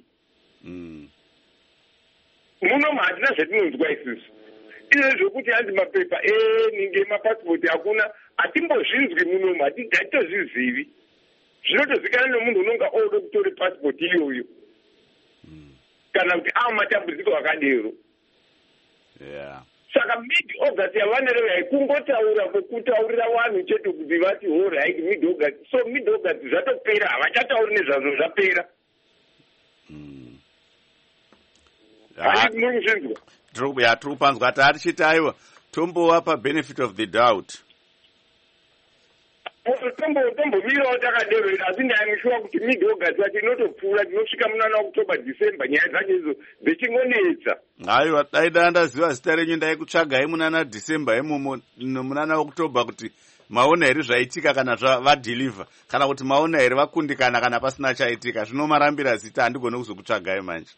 Munomu hatina zvatinonzwa isusu. Izvo zvokuti hanzi mapepa ninge mapasipoti hakuna hatimbozvinzwi munomu hatitozvizivi. Zvinotozikanwa nomunhu unonga oda kutora pasipoti iyoyo. Kana kuti matambudziko akadero. Yeah. Saka mid-August yavanere kungotaura kutaurira vanhu chete kuti vati all right mid-August. So mid-August zvatopera, havachatauri nezvazvo zvapera. Tiri kupanzwa ati tichiti aiwa tombovapa benefit of the doubt. Tombomirawo takadero asi ndaimushuwa kuti mid-August vati inotopfuura tinosvika munana October December nyaya dzacho idzo dzichingonetsa. Aiwa dai ndaziva zita renyu ndaikutsvagai munana December imomo munana October kuti maona here zvaitika kana vadeliver kana kuti maona here vakundikana kana pasina chaitika. Zvino marambira zita handigone kuzokutsvagai manje.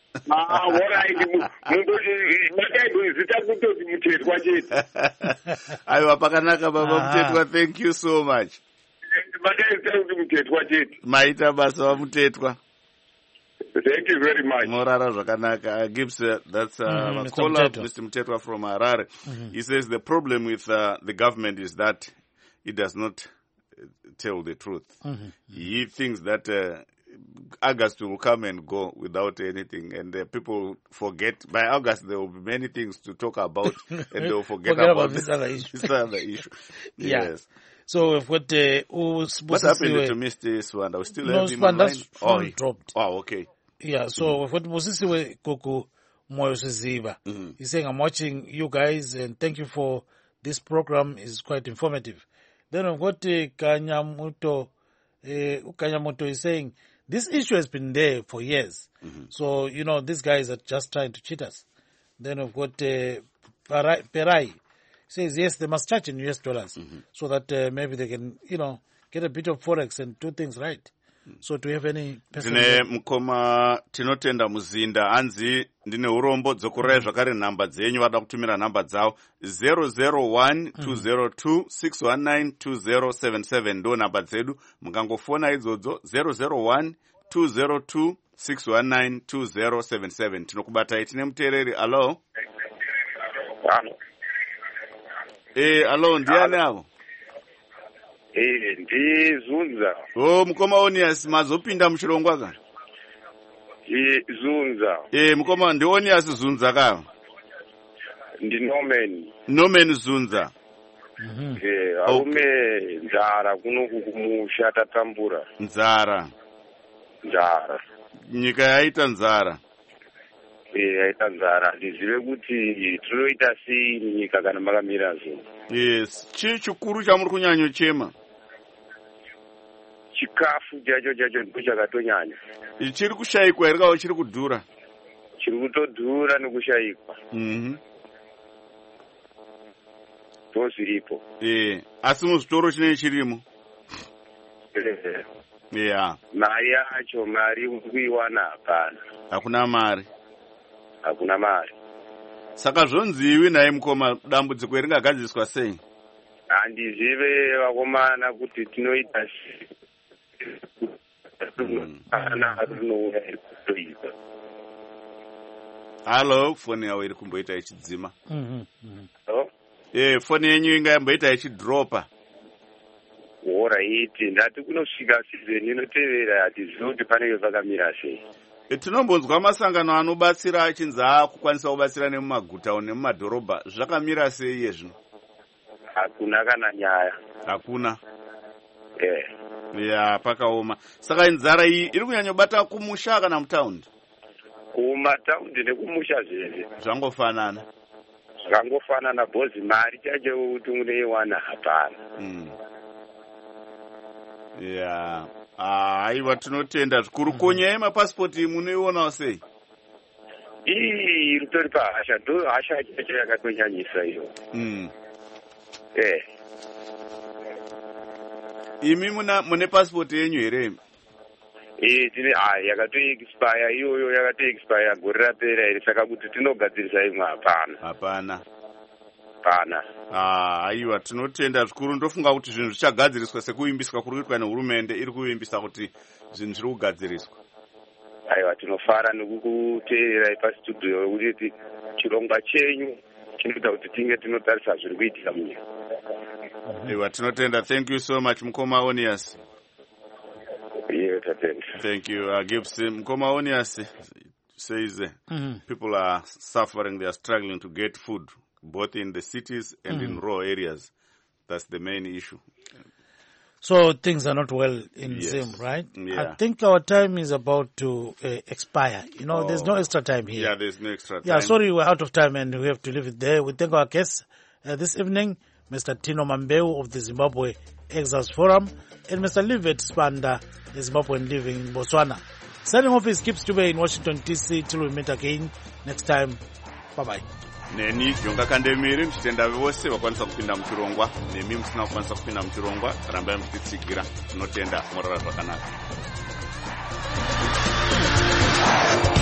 Zita kutoti Mutetwa chete. Aiwa pakanaka baba Mutetwa, thank you so much. Maita basa vamutetwa. Thank you very much. Morara zvakanaka. Gibbs, that's a caller, Mr. Mutetwa from Harare. He says the problem with the government is that it does not tell the truth. He thinks that August will come and go without anything, and people forget. By August, there will be many things to talk about, and they will forget about this other issue. Yes. So we've got what happened to Mr. Swanda? We still have him online? Dropped. Oh, okay. Yeah, so we've got Musisiwe Kuku Moyo Siziba. He's saying, I'm watching you guys and thank you for this program. It's quite informative. Then we've got Kanyamoto. Kanyamoto is saying, this issue has been there for years. So, these guys are just trying to cheat us. Then we've got Perai. Says, yes, they must charge in US dollars so that maybe they can, get a bit of forex and do things right. So do you have any... Tine mukoma tinotenda muzinda anzi ndine urombo dzokurai zvakare nhamba dzenyu vada kutumira nhamba dzavo 001-202-619-2077 ndo nhamba dzedu mukangofona idzodzo 001-202-619-2077 tinokubatai. Tine muteereri. Alo. Alo, ndiani avo? Ndizunza. Mukoma Onias mazopinda muchirongwa ka? Zunza. Mukoma ndi Onias Zunza ka? Ndi Nomen Zunza. Aume nzara kunoku kumusha tatambura. Nzara. Nyika yaita nzara. Yaita nzara. Ndizive kuti tinoita sei nyika kana makamira zvinhu. Yes. Chii chikuru chamuri kunyanyo chema? Chikafu chacho ndipo chakatonyanya. Chiri kushayikwa here kana chiri kudhura? Chiri kutodhura nekushayikwa. Zviripo. Asi muzvitoro chinenge chirimo? Mari yacho, mari kuiwana hapana. Hakuna mari? Hakuna mari. Saka zvonziwi naye mukoma dambudziko ringagadziriswa sei? Handizive vakomana kuti tinoita Halo, foni yawo iri kumboita ichidzima. Foni yenyu ingayamboita ichidropa. Alright, ndati kunosvika season inotevera hatizivi kuti panenge pakamira sei. Tinombonzwa masangano anobatsira achinzi akukwanisa kubatsira nemumaguta nemumadhorobha. Zvakamira sei iye zvino? Hakuna kana nyaya. Hakuna? Pakaoma. Saka inzara iyi iri kunyanyobata kumusha kana mutaundi? Kumataundi nekumusha zvese. Zvangofanana? Zvangofanana bhozi mari chacho kuti uneiwana hapana. Aiwa tinotenda zvikuru. Konya yemapasipoti munoionawo sei? Ritori pahasha, ndo hasha chacho yakatonyanyisa iyo. Imi mune pasipoti yenyu here? Tine yakatoexpire iyoyo yakatoexpire gore rapera here saka kuti tinogadzirisa imwe hapana. Aiwa tinotenda zvikuru. Ndofunga kuti zvinhu zvichagadziriswa sekuimbiswa kuri kuitwa nehurumende iri kuimbisa kuti zvinhu zviri kugadziriswa. Aiwa tinofara nekukuteerera pastudio kuti chirongwa chenyu chinoita kuti tinge tinotarisa zviri kuitika munyika. Aiwa tinotenda. Thank you so much Mukoma Onias. Tatenda. Thank you. Gibbs Mukoma Onias says people are suffering, they are struggling to get food, both in the cities and in rural areas. That's the main issue. So things are not well in Zim, right? Yeah. I think our time is about to expire. There's no extra time here. Yeah, there's no extra time. Yeah, sorry, we're out of time and we have to leave it there. We thank our guests this evening, Mr. Tino Mambeu of the Zimbabwe Exiles Forum and Mr. Livet Spanda, the Zimbabwean living in Botswana. Signing off is Kip Stube in Washington, D.C. Till we meet again next time. Bye-bye. Neni Jonga Kandemiri mchitenda vose wakwanisa kupinda mchirongwa nemi msina wakwanisa kupinda mchirongwa rambai mchitsikira tinotenda morara zvakanaka.